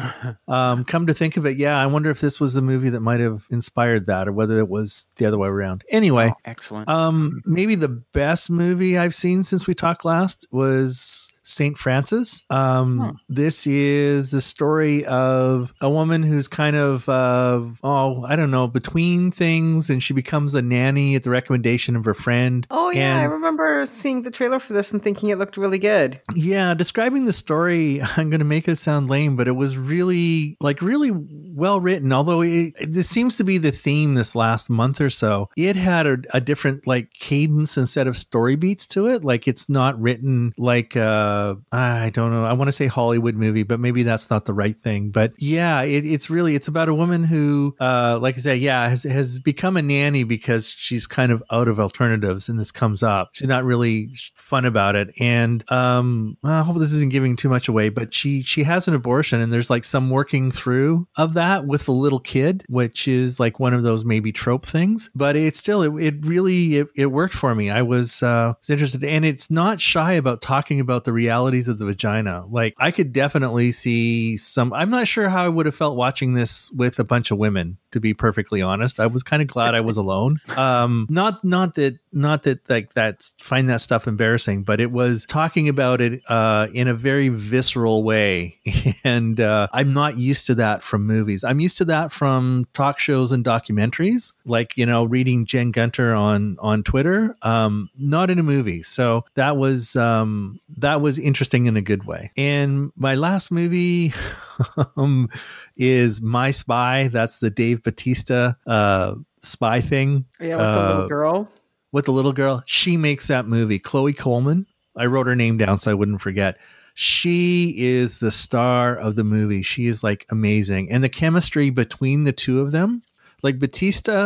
Um, come to think of it, yeah, I wonder if this was the movie that might have inspired that, or whether it was the other way around. Anyway, Oh, excellent. um, maybe the best movie I've seen since we talked last was Saint Francis. Um, Huh. This is the story of a woman who's kind of, uh, oh, I don't know, between things, and she becomes a nanny at the recommendation of her friend. Oh yeah, I And- remember seeing the trailer for this and thinking it looked really good. Yeah, describing the story, I'm going to make it sound lame, but it was really, like, really well written. Although it, this seems to be the theme this last month or so. It had a, a different, like, cadence instead of story beats to it. Like, it's not written like, uh, I don't know, I want to say Hollywood movie, but maybe that's not the right thing. But yeah, it, it's really, it's about a woman who, uh, like I said, yeah, has, has become a nanny because she's kind of out of alternatives, and this comes up. She's not really fun about it. And um, I hope this isn't giving too much away, but she she has an abortion, and there's like some working through of that with the little kid, which is like one of those maybe trope things. But it's still, it, it really, it, it worked for me. I was, uh, was interested, and it's not shy about talking about the realities of the vagina. Like I could definitely see some, I'm not sure how I would have felt watching this with a bunch of women, to be perfectly honest. I was kind of glad I was alone. Um, not, not that, not that like that, find that stuff embarrassing, but it was talking about it uh, in a very visceral way. And uh, I'm not used to that from movies. I'm used to that from talk shows and documentaries, like, you know, reading Jen Gunter on, on Twitter, um, not in a movie. So that was, um, that was interesting in a good way. And my last movie um, is My Spy. That's the Dave Bautista uh, spy thing. Yeah, with the Uh, little girl. with the little girl. She makes that movie. Chloe Coleman. I wrote her name down so I wouldn't forget. she is the star of the movie. She is like amazing. And the chemistry between the two of them, like Batista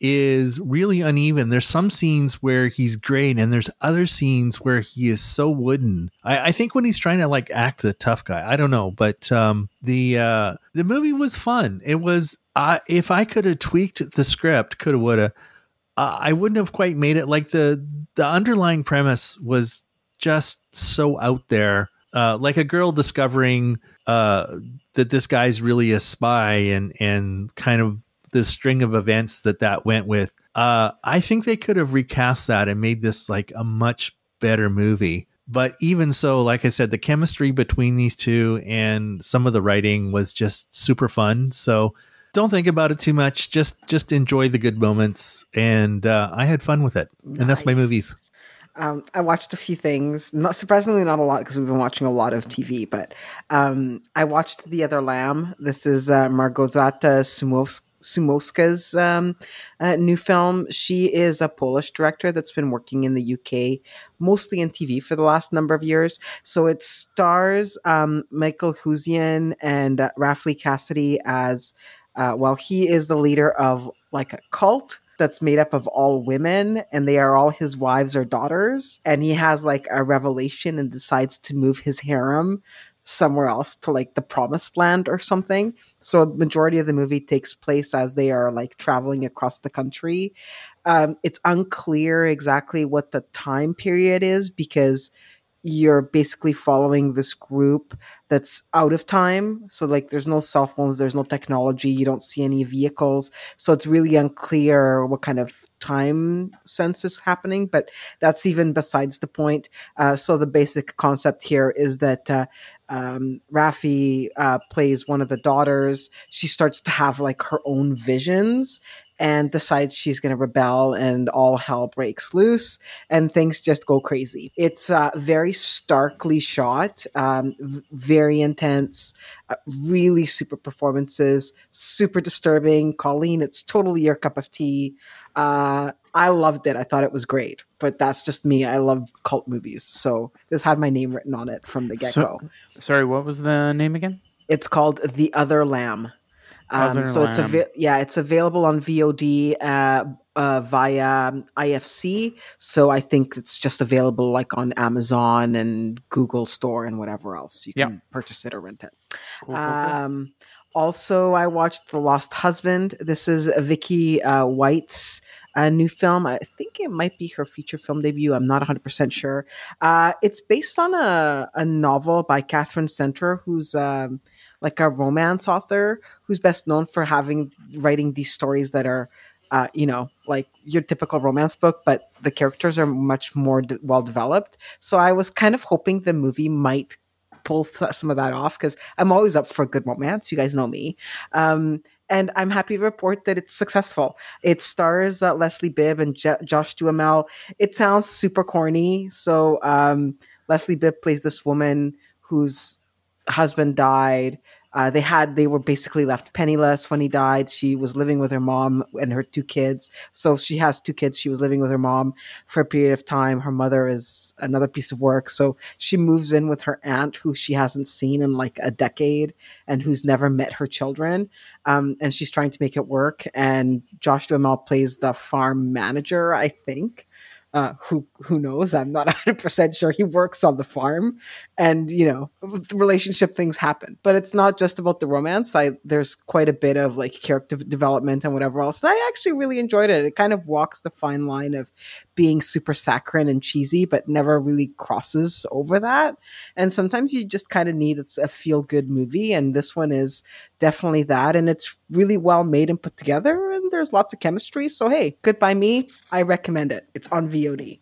is really uneven. There's some scenes where he's great and there's other scenes where he is so wooden. I, I think when he's trying to like act the tough guy, I don't know, but um, the uh, the movie was fun. It was, uh, if I could have tweaked the script, coulda, woulda, uh, I wouldn't have quite made it. Like the, the underlying premise was just so out there. Uh, like a girl discovering uh, that this guy's really a spy and, and kind of the string of events that that went with. Uh, I think they could have recast that and made this like a much better movie. But even so, like I said, the chemistry between these two and some of the writing was just super fun. So don't think about it too much. Just just enjoy the good moments. And uh, I had fun with it. Nice. And that's my movies. Um, I watched a few things, not surprisingly, not a lot because we've been watching a lot of T V, but um, I watched The Other Lamb. This is uh, Małgorzata Sumowska. Sumowska's um, uh, new film. She is a Polish director that's been working in the U K, mostly in T V for the last number of years. So it stars um, Michael Huzian and uh, Raffi Cassidy as, uh, well, he is the leader of like a cult that's made up of all women, and they are all his wives or daughters. And he has like a revelation and decides to move his harem somewhere else to like the promised land or something. So the majority of the movie takes place as they are like traveling across the country. Um, it's unclear exactly what the time period is because you're basically following this group that's out of time. So like there's no cell phones, there's no technology, you don't see any vehicles. So it's really unclear what kind of time sense is happening, but that's even besides the point. Uh, so the basic concept here is that uh, um, Raffi uh, plays one of the daughters. She starts to have like her own visions and decides she's going to rebel, and all hell breaks loose and things just go crazy. It's uh, very starkly shot, um, v- very intense, uh, really super performances, super disturbing. Colleen, it's totally your cup of tea. Uh, I loved it. I thought it was great, but that's just me. I love cult movies. So this had my name written on it from the get-go. So, sorry, what was the name again? It's called The Other Lamb. Um, Other so it's Lamb. a yeah, it's available on V O D uh, uh, via I F C. So I think it's just available like on Amazon and Google Store and whatever else you can Yep. purchase it or rent it. Cool, cool, cool. Um, also, I watched The Lost Husband. This is Vicky uh, White's uh, new film. I think it might be her feature film debut. I'm not one hundred percent sure. Uh, it's based on a, a novel by Catherine Center, who's um, like a romance author who's best known for having writing these stories that are, uh, you know, like your typical romance book, but the characters are much more de- well developed. So I was kind of hoping the movie might pull th- some of that off because I'm always up for good romance. You guys know me. Um, and I'm happy to report that it's successful. It stars uh, Leslie Bibb and J- Josh Duhamel. It sounds super corny. So um, Leslie Bibb plays this woman whose husband died. Uh, they had they were basically left penniless when he died. She was living with her mom and her two kids. So she has two kids. She was living with her mom for a period of time. Her mother is another piece of work. So she moves in with her aunt, who she hasn't seen in like a decade and who's never met her children. Um, and she's trying to make it work. And Josh Duhamel plays the farm manager, I think. Uh, who who knows? I'm not one hundred percent sure. He works on the farm, and you know, relationship things happen. But it's not just about the romance. I there's quite a bit of like character development and whatever else. And I actually really enjoyed it. It kind of walks the fine line of being super saccharine and cheesy, but never really crosses over that. And sometimes you just kind of need it's a feel good movie, and this one is definitely that. And it's really well made and put together, and there's lots of chemistry. So hey, good by me. I recommend it. It's on V O D.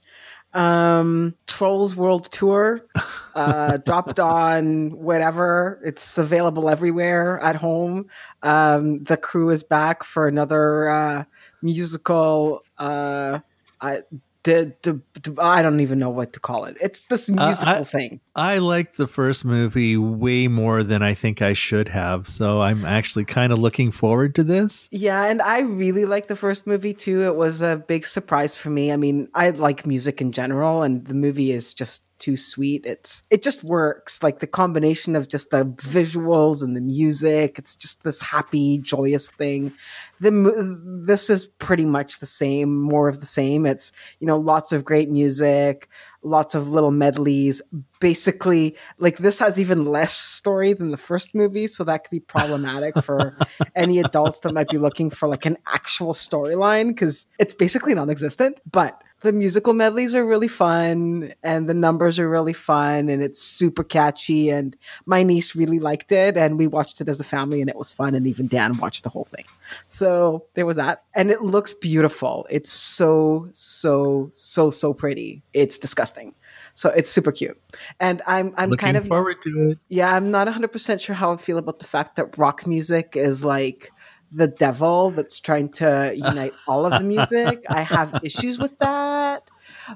Um, Trolls World Tour uh, dropped on whatever. It's available everywhere at home. Um, the crew is back for another uh, musical. Uh, I, the, the, the, I don't even know what to call it. It's this musical uh, I, thing. I liked the first movie way more than I think I should have. So I'm actually kind of looking forward to this. Yeah, and I really liked the first movie too. It was a big surprise for me. I mean, I like music in general, and the movie is just too sweet. It's it just works. Like the combination of just the visuals and the music. It's just this happy, joyous thing. The mo- this is pretty much the same, more of the same. It's, you know, lots of great music, lots of little medleys. Basically, like this has even less story than the first movie, so that could be problematic for any adults that might be looking for like an actual storyline, because it's basically non-existent. But the musical medleys are really fun, and the numbers are really fun, and it's super catchy. And my niece really liked it, and we watched it as a family, and it was fun. And even Dan watched the whole thing. So there was that, and it looks beautiful. It's so so so so pretty. It's disgusting. So it's super cute, and I'm I'm Looking kind of forward to it. yeah. I'm not one hundred percent sure how I feel about the fact that rock music is like the devil that's trying to unite all of the music. I have issues with that,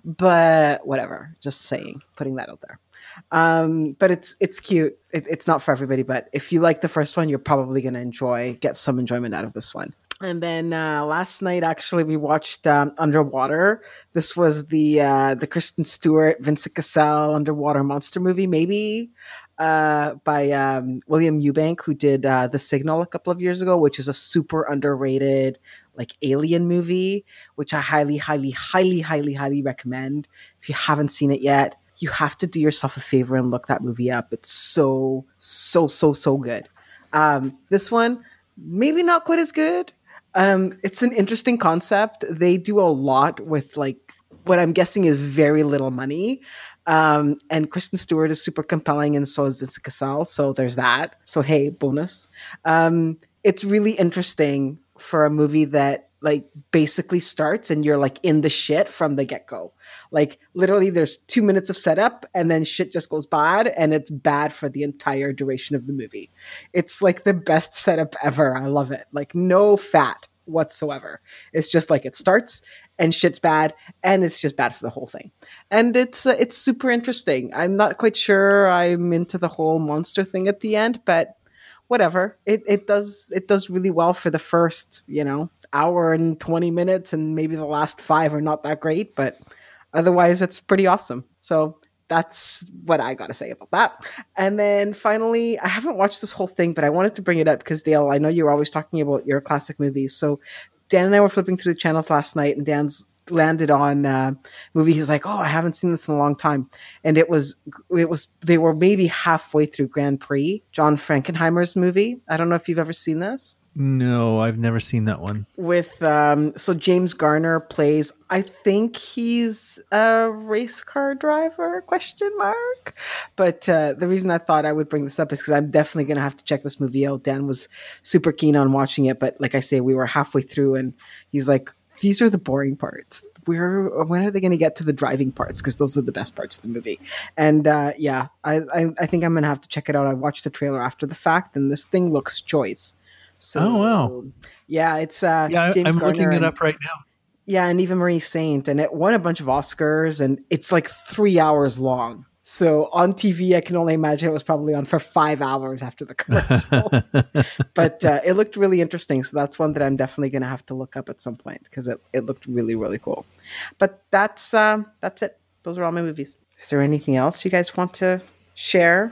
but whatever. Just saying, putting that out there. Um, but it's it's cute. It, it's not for everybody, but if you like the first one, you're probably going to enjoy get some enjoyment out of this one. And then uh, last night, actually, we watched um, Underwater. This was the uh, the Kristen Stewart, Vincent Cassel underwater monster movie, maybe uh, by um, William Eubank, who did uh, The Signal a couple of years ago, which is a super underrated like alien movie, which I highly, highly, highly, highly, highly recommend. If you haven't seen it yet, you have to do yourself a favor and look that movie up. It's so, so, so, so good. Um, this one, maybe not quite as good. Um, it's an interesting concept. They do a lot with like what I'm guessing is very little money. Um, and Kristen Stewart is super compelling, and so is Vincent Cassel. So there's that. So hey, bonus. Um, it's really interesting for a movie that like basically starts and you're like in the shit from the get-go. Like literally there's two minutes of setup and then shit just goes bad, and it's bad for the entire duration of the movie. It's like the best setup ever. I love it. Like no fat whatsoever. It's just like it starts and shit's bad, and it's just bad for the whole thing. And it's uh, it's super interesting. I'm not quite sure I'm into the whole monster thing at the end, but whatever. It it does it does really well for the first, you know, hour and twenty minutes, and maybe the last five are not that great, but otherwise it's pretty awesome. So that's what I got to say about that. And then finally, I haven't watched this whole thing, but I wanted to bring it up because Dale, I know you're always talking about your classic movies. So Dan and I were flipping through the channels last night, and Dan's landed on a movie. He's like, "Oh, I haven't seen this in a long time," and it was it was they were maybe halfway through Grand Prix, John Frankenheimer's movie. I don't know if you've ever seen this. No, I've never seen that one. With um, so James Garner plays, I think he's a race car driver? Question mark. But uh, the reason I thought I would bring this up is because I'm definitely going to have to check this movie out. Dan was super keen on watching it, but like I say, we were halfway through, and he's like, "These are the boring parts. Where when are they going to get to the driving parts? Because those are the best parts of the movie." And uh, yeah, I, I I think I'm going to have to check it out. I watched the trailer after the fact, and this thing looks choice. So, oh wow! Yeah, it's uh, yeah. James I'm Garner looking it and, up right now. Yeah, and Eva Marie Saint, and it won a bunch of Oscars, and it's like three hours long. So on T V, I can only imagine it was probably on for five hours after the commercials. But uh, it looked really interesting, so that's one that I'm definitely going to have to look up at some point because it, it looked really really cool. But that's um, that's it. Those are all my movies. Is there anything else you guys want to share?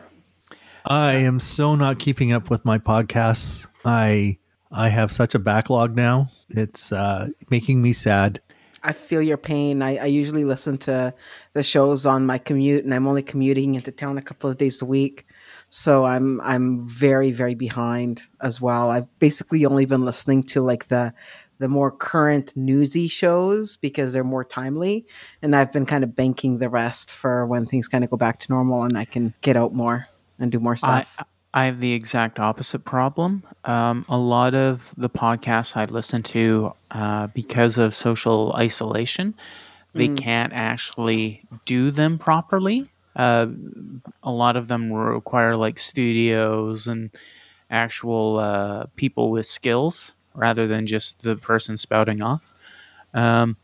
I am so not keeping up with my podcasts. I I have such a backlog now. It's uh, making me sad. I feel your pain. I, I usually listen to the shows on my commute, and I'm only commuting into town a couple of days a week. So I'm I'm very, very behind as well. I've basically only been listening to like the the more current newsy shows because they're more timely. And I've been kind of banking the rest for when things kind of go back to normal and I can get out more and do more stuff. I, I have the exact opposite problem. Um, a lot of the podcasts I listen to, uh, because of social isolation, they mm. can't actually do them properly. Uh, a lot of them require like studios and actual uh, people with skills rather than just the person spouting off. Um,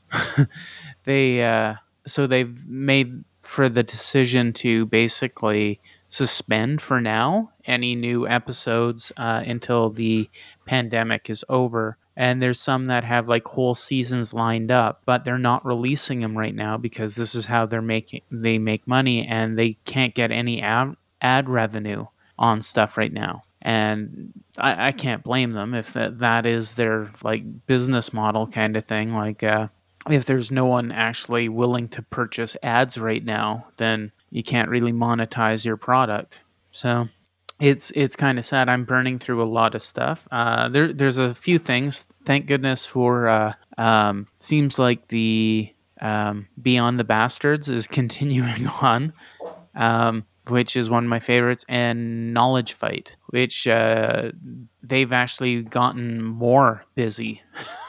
they uh, so they've made for the decision to basically suspend for now any new episodes uh, until the pandemic is over. And there's some that have like whole seasons lined up, but they're not releasing them right now because this is how they're making they make money, and they can't get any ad, ad revenue on stuff right now. And I, I can't blame them if that, that is their like business model kind of thing. Like uh, if there's no one actually willing to purchase ads right now, then you can't really monetize your product. So it's it's kind of sad. I'm burning through a lot of stuff. Uh, there there's a few things. Thank goodness for. Uh, um, seems like the um, Beyond the Bastards is continuing on, um, which is one of my favorites, and Knowledge Fight, which uh, they've actually gotten more busy.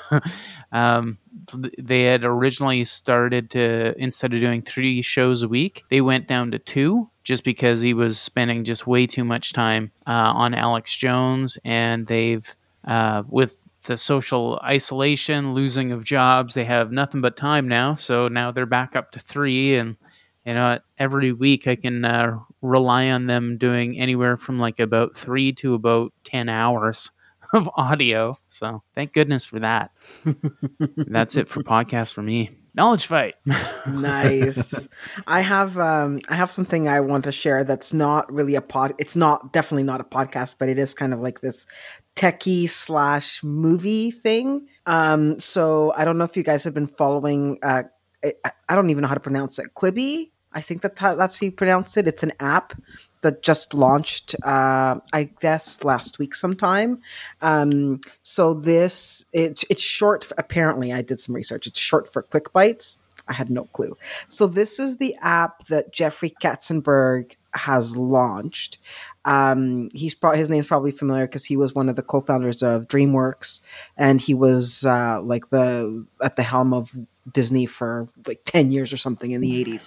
um, they had originally started to, instead of doing three shows a week, they went down to two, just because he was spending just way too much time uh, on Alex Jones. And they've, uh, with the social isolation, losing of jobs, they have nothing but time now. So now they're back up to three. And, you know, every week I can uh, rely on them doing anywhere from like about three to about ten hours of audio. So thank goodness for that. That's it for podcast for me. Knowledge Fight. Nice. I have um I have something I want to share that's not really a pod. It's not definitely not a podcast, but it is kind of like this techie slash movie thing. Um, so I don't know if you guys have been following. Uh, I, I don't even know how to pronounce it. Quibi. I think that that's how you pronounce it. It's an app that just launched, uh, I guess, last week sometime. Um, so this, it's it's short, apparently, I did some research. It's short for Quick Bites. I had no clue. So this is the app that Jeffrey Katzenberg has launched. Um, he's pro- his name's probably familiar because he was one of the co-founders of DreamWorks, and he was uh, like the at the helm of Disney for like ten years or something in the eighties.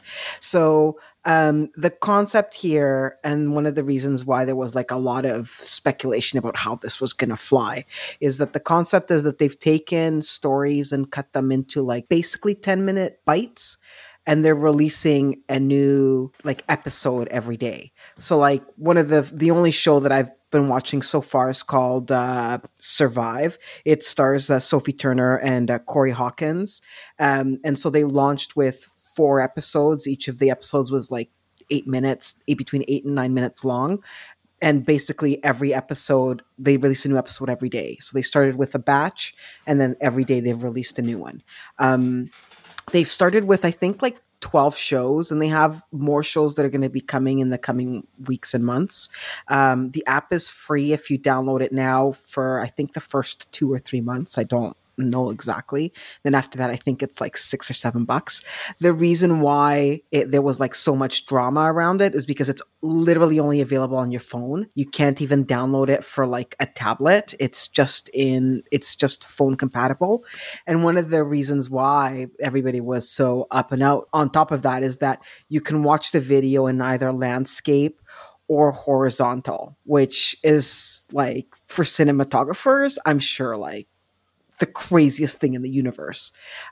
So um, the concept here, and one of the reasons why there was like a lot of speculation about how this was going to fly, is that the concept is that they've taken stories and cut them into like basically ten minute bites, and they're releasing a new like episode every day. So like one of the the only show that I've been watching so far is called uh, Survive. It stars uh, Sophie Turner and uh, Corey Hawkins, um, and so they launched with four episodes. Each of the episodes was like eight minutes, eight between eight and nine minutes long. And basically every episode, they release a new episode every day. So they started with a batch, and then every day they've released a new one. Um, they've started with, I think, like twelve shows, and they have more shows that are going to be coming in the coming weeks and months. Um, the app is free if you download it now for, I think, the first two or three months. I don't know exactly. Then after that, I think it's like six or seven bucks. The reason why it, there was like so much drama around it is because it's literally only available on your phone. You can't even download it for like a tablet. It's just in, it's just phone compatible. And one of the reasons why everybody was so up and out on top of that is that you can watch the video in either landscape or horizontal, which is like for cinematographers, I'm sure like the craziest thing in the universe.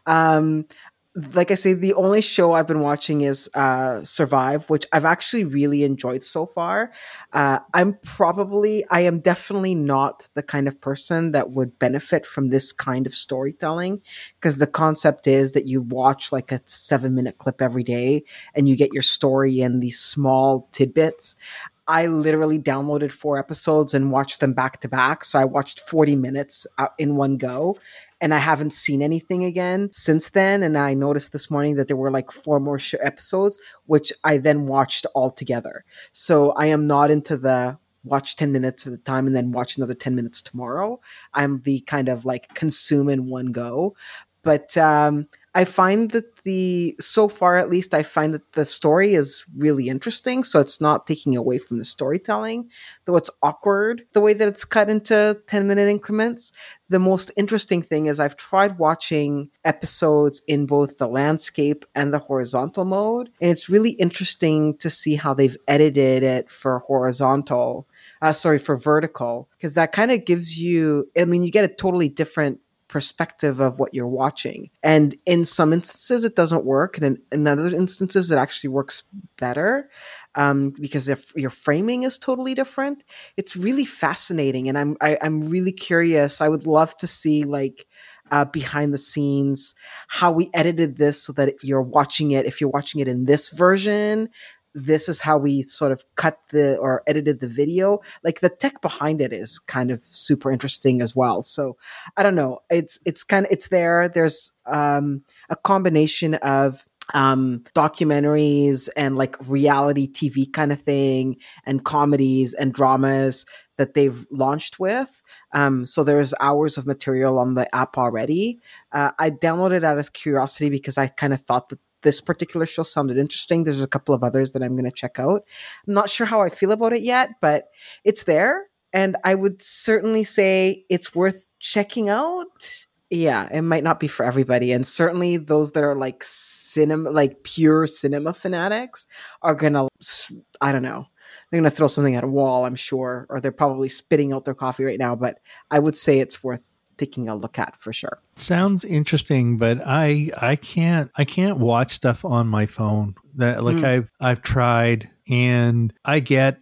Um, like I say, the only show I've been watching is uh, Survive, which I've actually really enjoyed so far. Uh, I'm probably, I am definitely not the kind of person that would benefit from this kind of storytelling, because the concept is that you watch like a seven minute clip every day and you get your story in these small tidbits. I literally downloaded four episodes and watched them back to back. So I watched forty minutes in one go, and I haven't seen anything again since then. And I noticed this morning that there were like four more sh- episodes, which I then watched all together. So I am not into the watch ten minutes at a time and then watch another ten minutes tomorrow. I'm the kind of like consume in one go. But um, I find that the, so far at least, I find that the story is really interesting. So it's not taking away from the storytelling, though it's awkward the way that it's cut into ten minute increments. The most interesting thing is I've tried watching episodes in both the landscape and the horizontal mode. And it's really interesting to see how they've edited it for horizontal, uh, sorry, for vertical, because that kind of gives you, I mean, you get a totally different perspective of what you're watching. And in some instances, it doesn't work. And in, in other instances, it actually works better. um, because if your framing is totally different. It's really fascinating, and I'm I, I'm really curious. I would love to see like uh, behind the scenes how we edited this so that you're watching it. If you're watching it in this version, this is how we sort of cut the or edited the video. Like the tech behind it is kind of super interesting as well. So I don't know. It's it's kind of it's there. There's um, a combination of um documentaries and like reality T V kind of thing and comedies and dramas that they've launched with. Um, so there's hours of material on the app already. Uh, I downloaded it out of curiosity because I kind of thought that this particular show sounded interesting. There's a couple of others that I'm going to check out. I'm not sure how I feel about it yet, but it's there. And I would certainly say it's worth checking out. Yeah, it might not be for everybody. And certainly those that are like cinema, like pure cinema fanatics are going to, I don't know, they're going to throw something at a wall, I'm sure, or they're probably spitting out their coffee right now. But I would say it's worth taking a look at for sure. Sounds interesting, but I I can't I can't watch stuff on my phone. That like mm. I've I've tried, and I get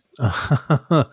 I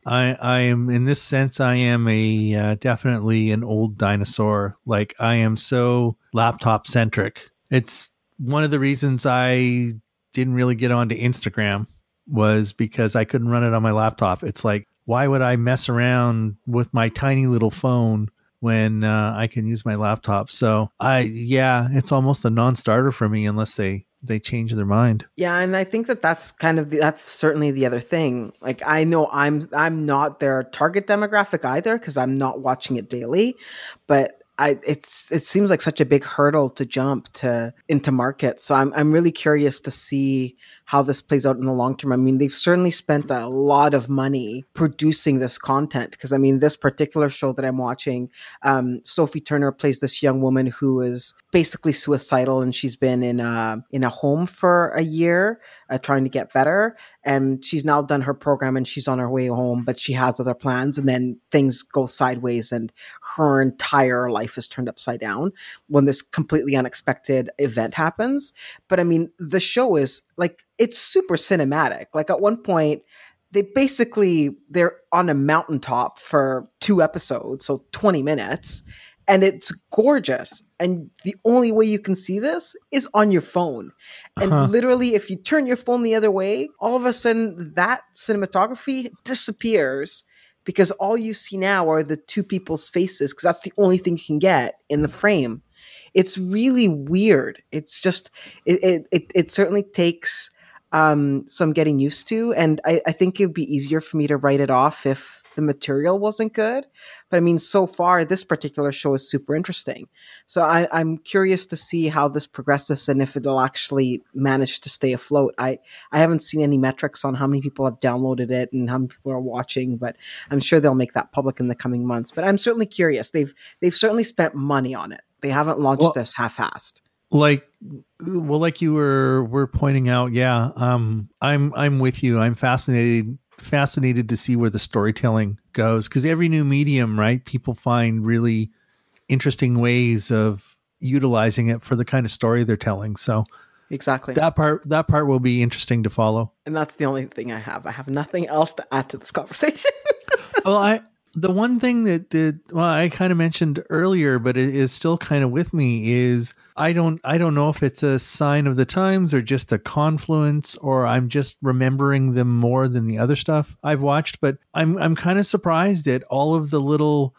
I am in this sense I am a uh, definitely an old dinosaur. Like I am so laptop centric. It's one of the reasons I didn't really get onto Instagram was because I couldn't run it on my laptop. It's like, why would I mess around with my tiny little phone when uh, I can use my laptop? So I, yeah, it's almost a non-starter for me unless they, they change their mind. Yeah. And I think that that's kind of, the, that's certainly the other thing. Like, I know I'm, I'm not their target demographic either, because I'm not watching it daily, but I, it's, it seems like such a big hurdle to jump to into market. So I'm, I'm really curious to see how this plays out in the long term. I mean, they've certainly spent a lot of money producing this content, because I mean, this particular show that I'm watching, um, Sophie Turner plays this young woman who is basically suicidal, and she's been in a, in a home for a year, uh, trying to get better. And she's now done her program and she's on her way home, but she has other plans, and then things go sideways and her entire life is turned upside down when this completely unexpected event happens. But I mean, the show is like, it's super cinematic. Like at one point, they basically, they're on a mountaintop for two episodes, so twenty minutes, and it's gorgeous. And the only way you can see this is on your phone. And uh-huh. literally, if you turn your phone the other way, all of a sudden that cinematography disappears, because all you see now are the two people's faces, because that's the only thing you can get in the frame. It's really weird. It's just, it it, it, it certainly takes um, some getting used to. And I, I think it would be easier for me to write it off if the material wasn't good. But I mean, so far, this particular show is super interesting. So I, I'm curious to see how this progresses and if it'll actually manage to stay afloat. I, I haven't seen any metrics on how many people have downloaded it and how many people are watching, but I'm sure they'll make that public in the coming months. But I'm certainly curious. They've they've certainly spent money on it. They haven't launched well, this half-assed. Like, well, like you were were pointing out, yeah. Um, I'm I'm with you. I'm fascinated fascinated to see where the storytelling goes, because every new medium, right? People find really interesting ways of utilizing it for the kind of story they're telling. So exactly that part that part will be interesting to follow. And that's the only thing I have. I have nothing else to add to this conversation. Well, I. The one thing that, that well, I kind of mentioned earlier, but it is still kind of with me, is I don't I don't know if it's a sign of the times or just a confluence, or I'm just remembering them more than the other stuff I've watched. But I'm I'm kind of surprised at all of the little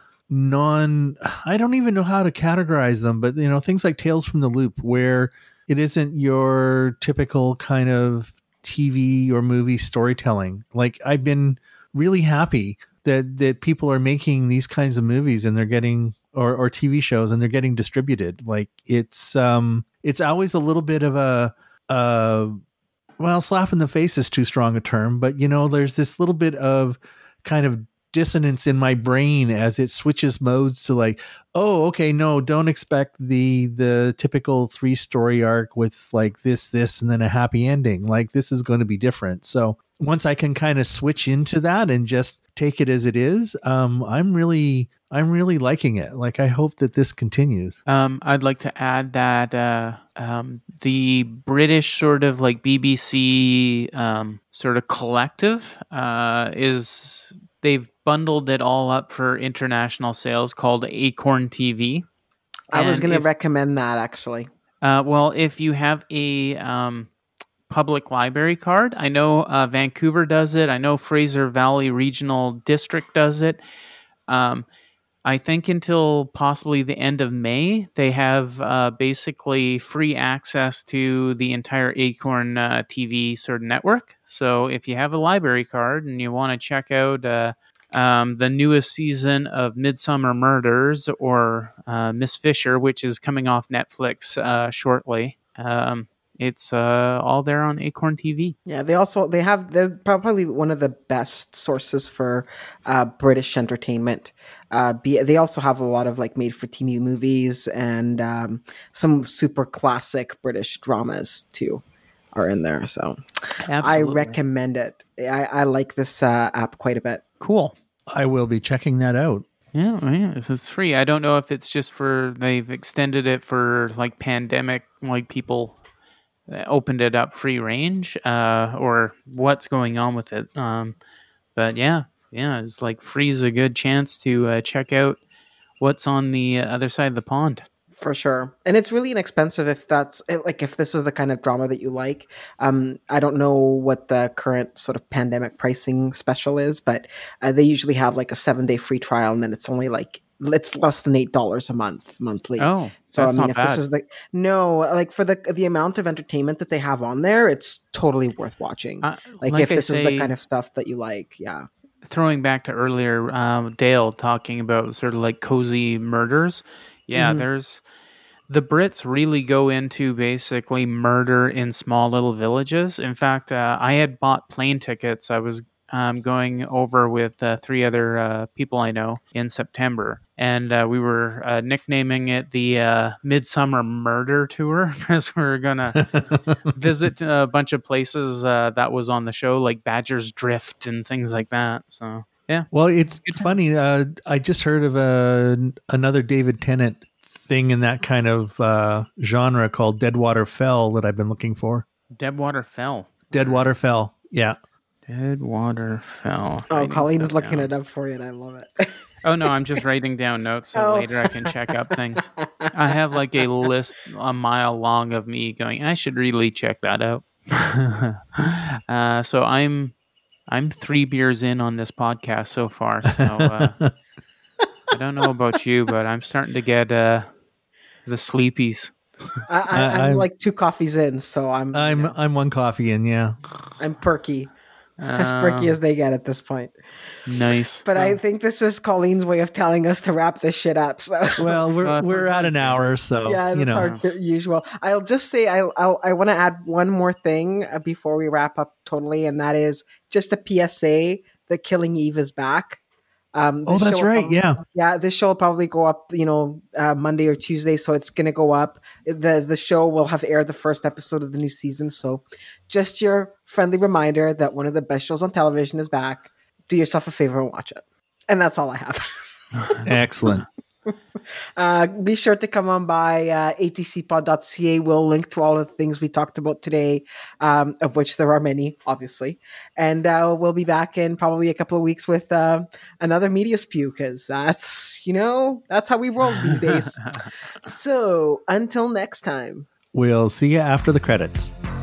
non, I don't even know how to categorize them, but you know, things like Tales from the Loop, where it isn't your typical kind of T V or movie storytelling. Like, I've been really happy that that people are making these kinds of movies and they're getting or, or T V shows and they're getting distributed. Like, it's um it's always a little bit of a uh well, slap in the face is too strong a term, but you know, there's this little bit of kind of dissonance in my brain as it switches modes to like, oh, okay, no, don't expect the the typical three story arc with like this, this, and then a happy ending. Like, this is going to be different. So once I can kind of switch into that and just take it as it is, um, I'm really, I'm really liking it. Like, I hope that this continues. Um, I'd like to add that uh, um, the British sort of like B B C um, sort of collective uh, is they've bundled it all up for international sales called Acorn T V. I was And going to if- recommend that actually. Uh, well, if you have a um, public library card, I know uh, Vancouver does it. I know Fraser Valley Regional District does it. Um, I think until possibly the end of May, they have uh, basically free access to the entire Acorn uh, T V sort of network. So if you have a library card and you want to check out uh, um, the newest season of Midsummer Murders or uh, Miss Fisher, which is coming off Netflix uh, shortly, um, it's uh, all there on Acorn T V. Yeah, they also they have they're probably one of the best sources for uh, British entertainment. Uh, be, they also have a lot of like made for T V movies and um, some super classic British dramas too are in there. So I Absolutely. recommend it. I, I like this uh, app quite a bit. Cool. I will be checking that out. Yeah, yeah, this is free. I don't know if it's just for they've extended it for like pandemic, like people opened it up free range, uh, or what's going on with it. Um, but yeah, yeah, it's like free is a good chance to uh, check out what's on the other side of the pond. For sure. And it's really inexpensive if that's like if this is the kind of drama that you like. Um, I don't know what the current sort of pandemic pricing special is, but uh, they usually have like a seven day free trial and then it's only like it's less than eight dollars a month monthly. Oh, so I that's mean not if bad. this is the no, like for the the amount of entertainment that they have on there, it's totally worth watching. Uh, like, like if I this is say- the kind of stuff that you like, yeah. Throwing back to earlier, um, Dale talking about sort of like cozy murders. Yeah, Mhm. there's the Brits really go into basically murder in small little villages. In fact, uh, I had bought plane tickets. I was um, going over with uh, three other uh, people I know in September, and uh, we were uh, nicknaming it the uh, Midsummer Murder Tour because we were gonna visit a bunch of places uh, that was on the show, like Badger's Drift and things like that. So yeah, Well, it's funny. Uh, I just heard of a, another David Tennant thing in that kind of uh, genre called Deadwater Fell that I've been looking for. Deadwater Fell. Deadwater Fell. Yeah. Deadwater Fell. Oh, Writing Colleen's stuff looking down. it up for you and I love it. Oh no, I'm just writing down notes so Oh. later I can check up things. I have like a list a mile long of me going, I should really check that out. uh, so I'm I'm three beers in on this podcast so far. So uh, I don't know about you, but I'm starting to get uh, the sleepies. I, I, I'm I'm- like two coffees in, so I'm I'm you know, I'm one coffee in, yeah. I'm perky. As perky Uh, as they get at this point. Nice. But Oh. I think this is Colleen's way of telling us to wrap this shit up. So Well, we're Uh, we're at an hour, so yeah, you that's know. our usual. I'll just say I I'll, I want to add one more thing uh, before we wrap up totally, and that is just a P S A that Killing Eve is back. Um, Oh, this that's show will right. prob- Yeah. Yeah, this show will probably go up, you know, uh, Monday or Tuesday, so it's going to go up. the The show will have aired the first episode of the new season, so just your friendly reminder that one of the best shows on television is back. Do yourself a favor and watch it. And that's all I have. Excellent. Uh, be sure to come on by uh, a t c pod dot c a. We'll link to all of the things we talked about today, um, of which there are many, obviously. And uh, we'll be back in probably a couple of weeks with uh, another Media Spew, because that's, you know, that's how we roll these days. So until next time. We'll see you after the credits.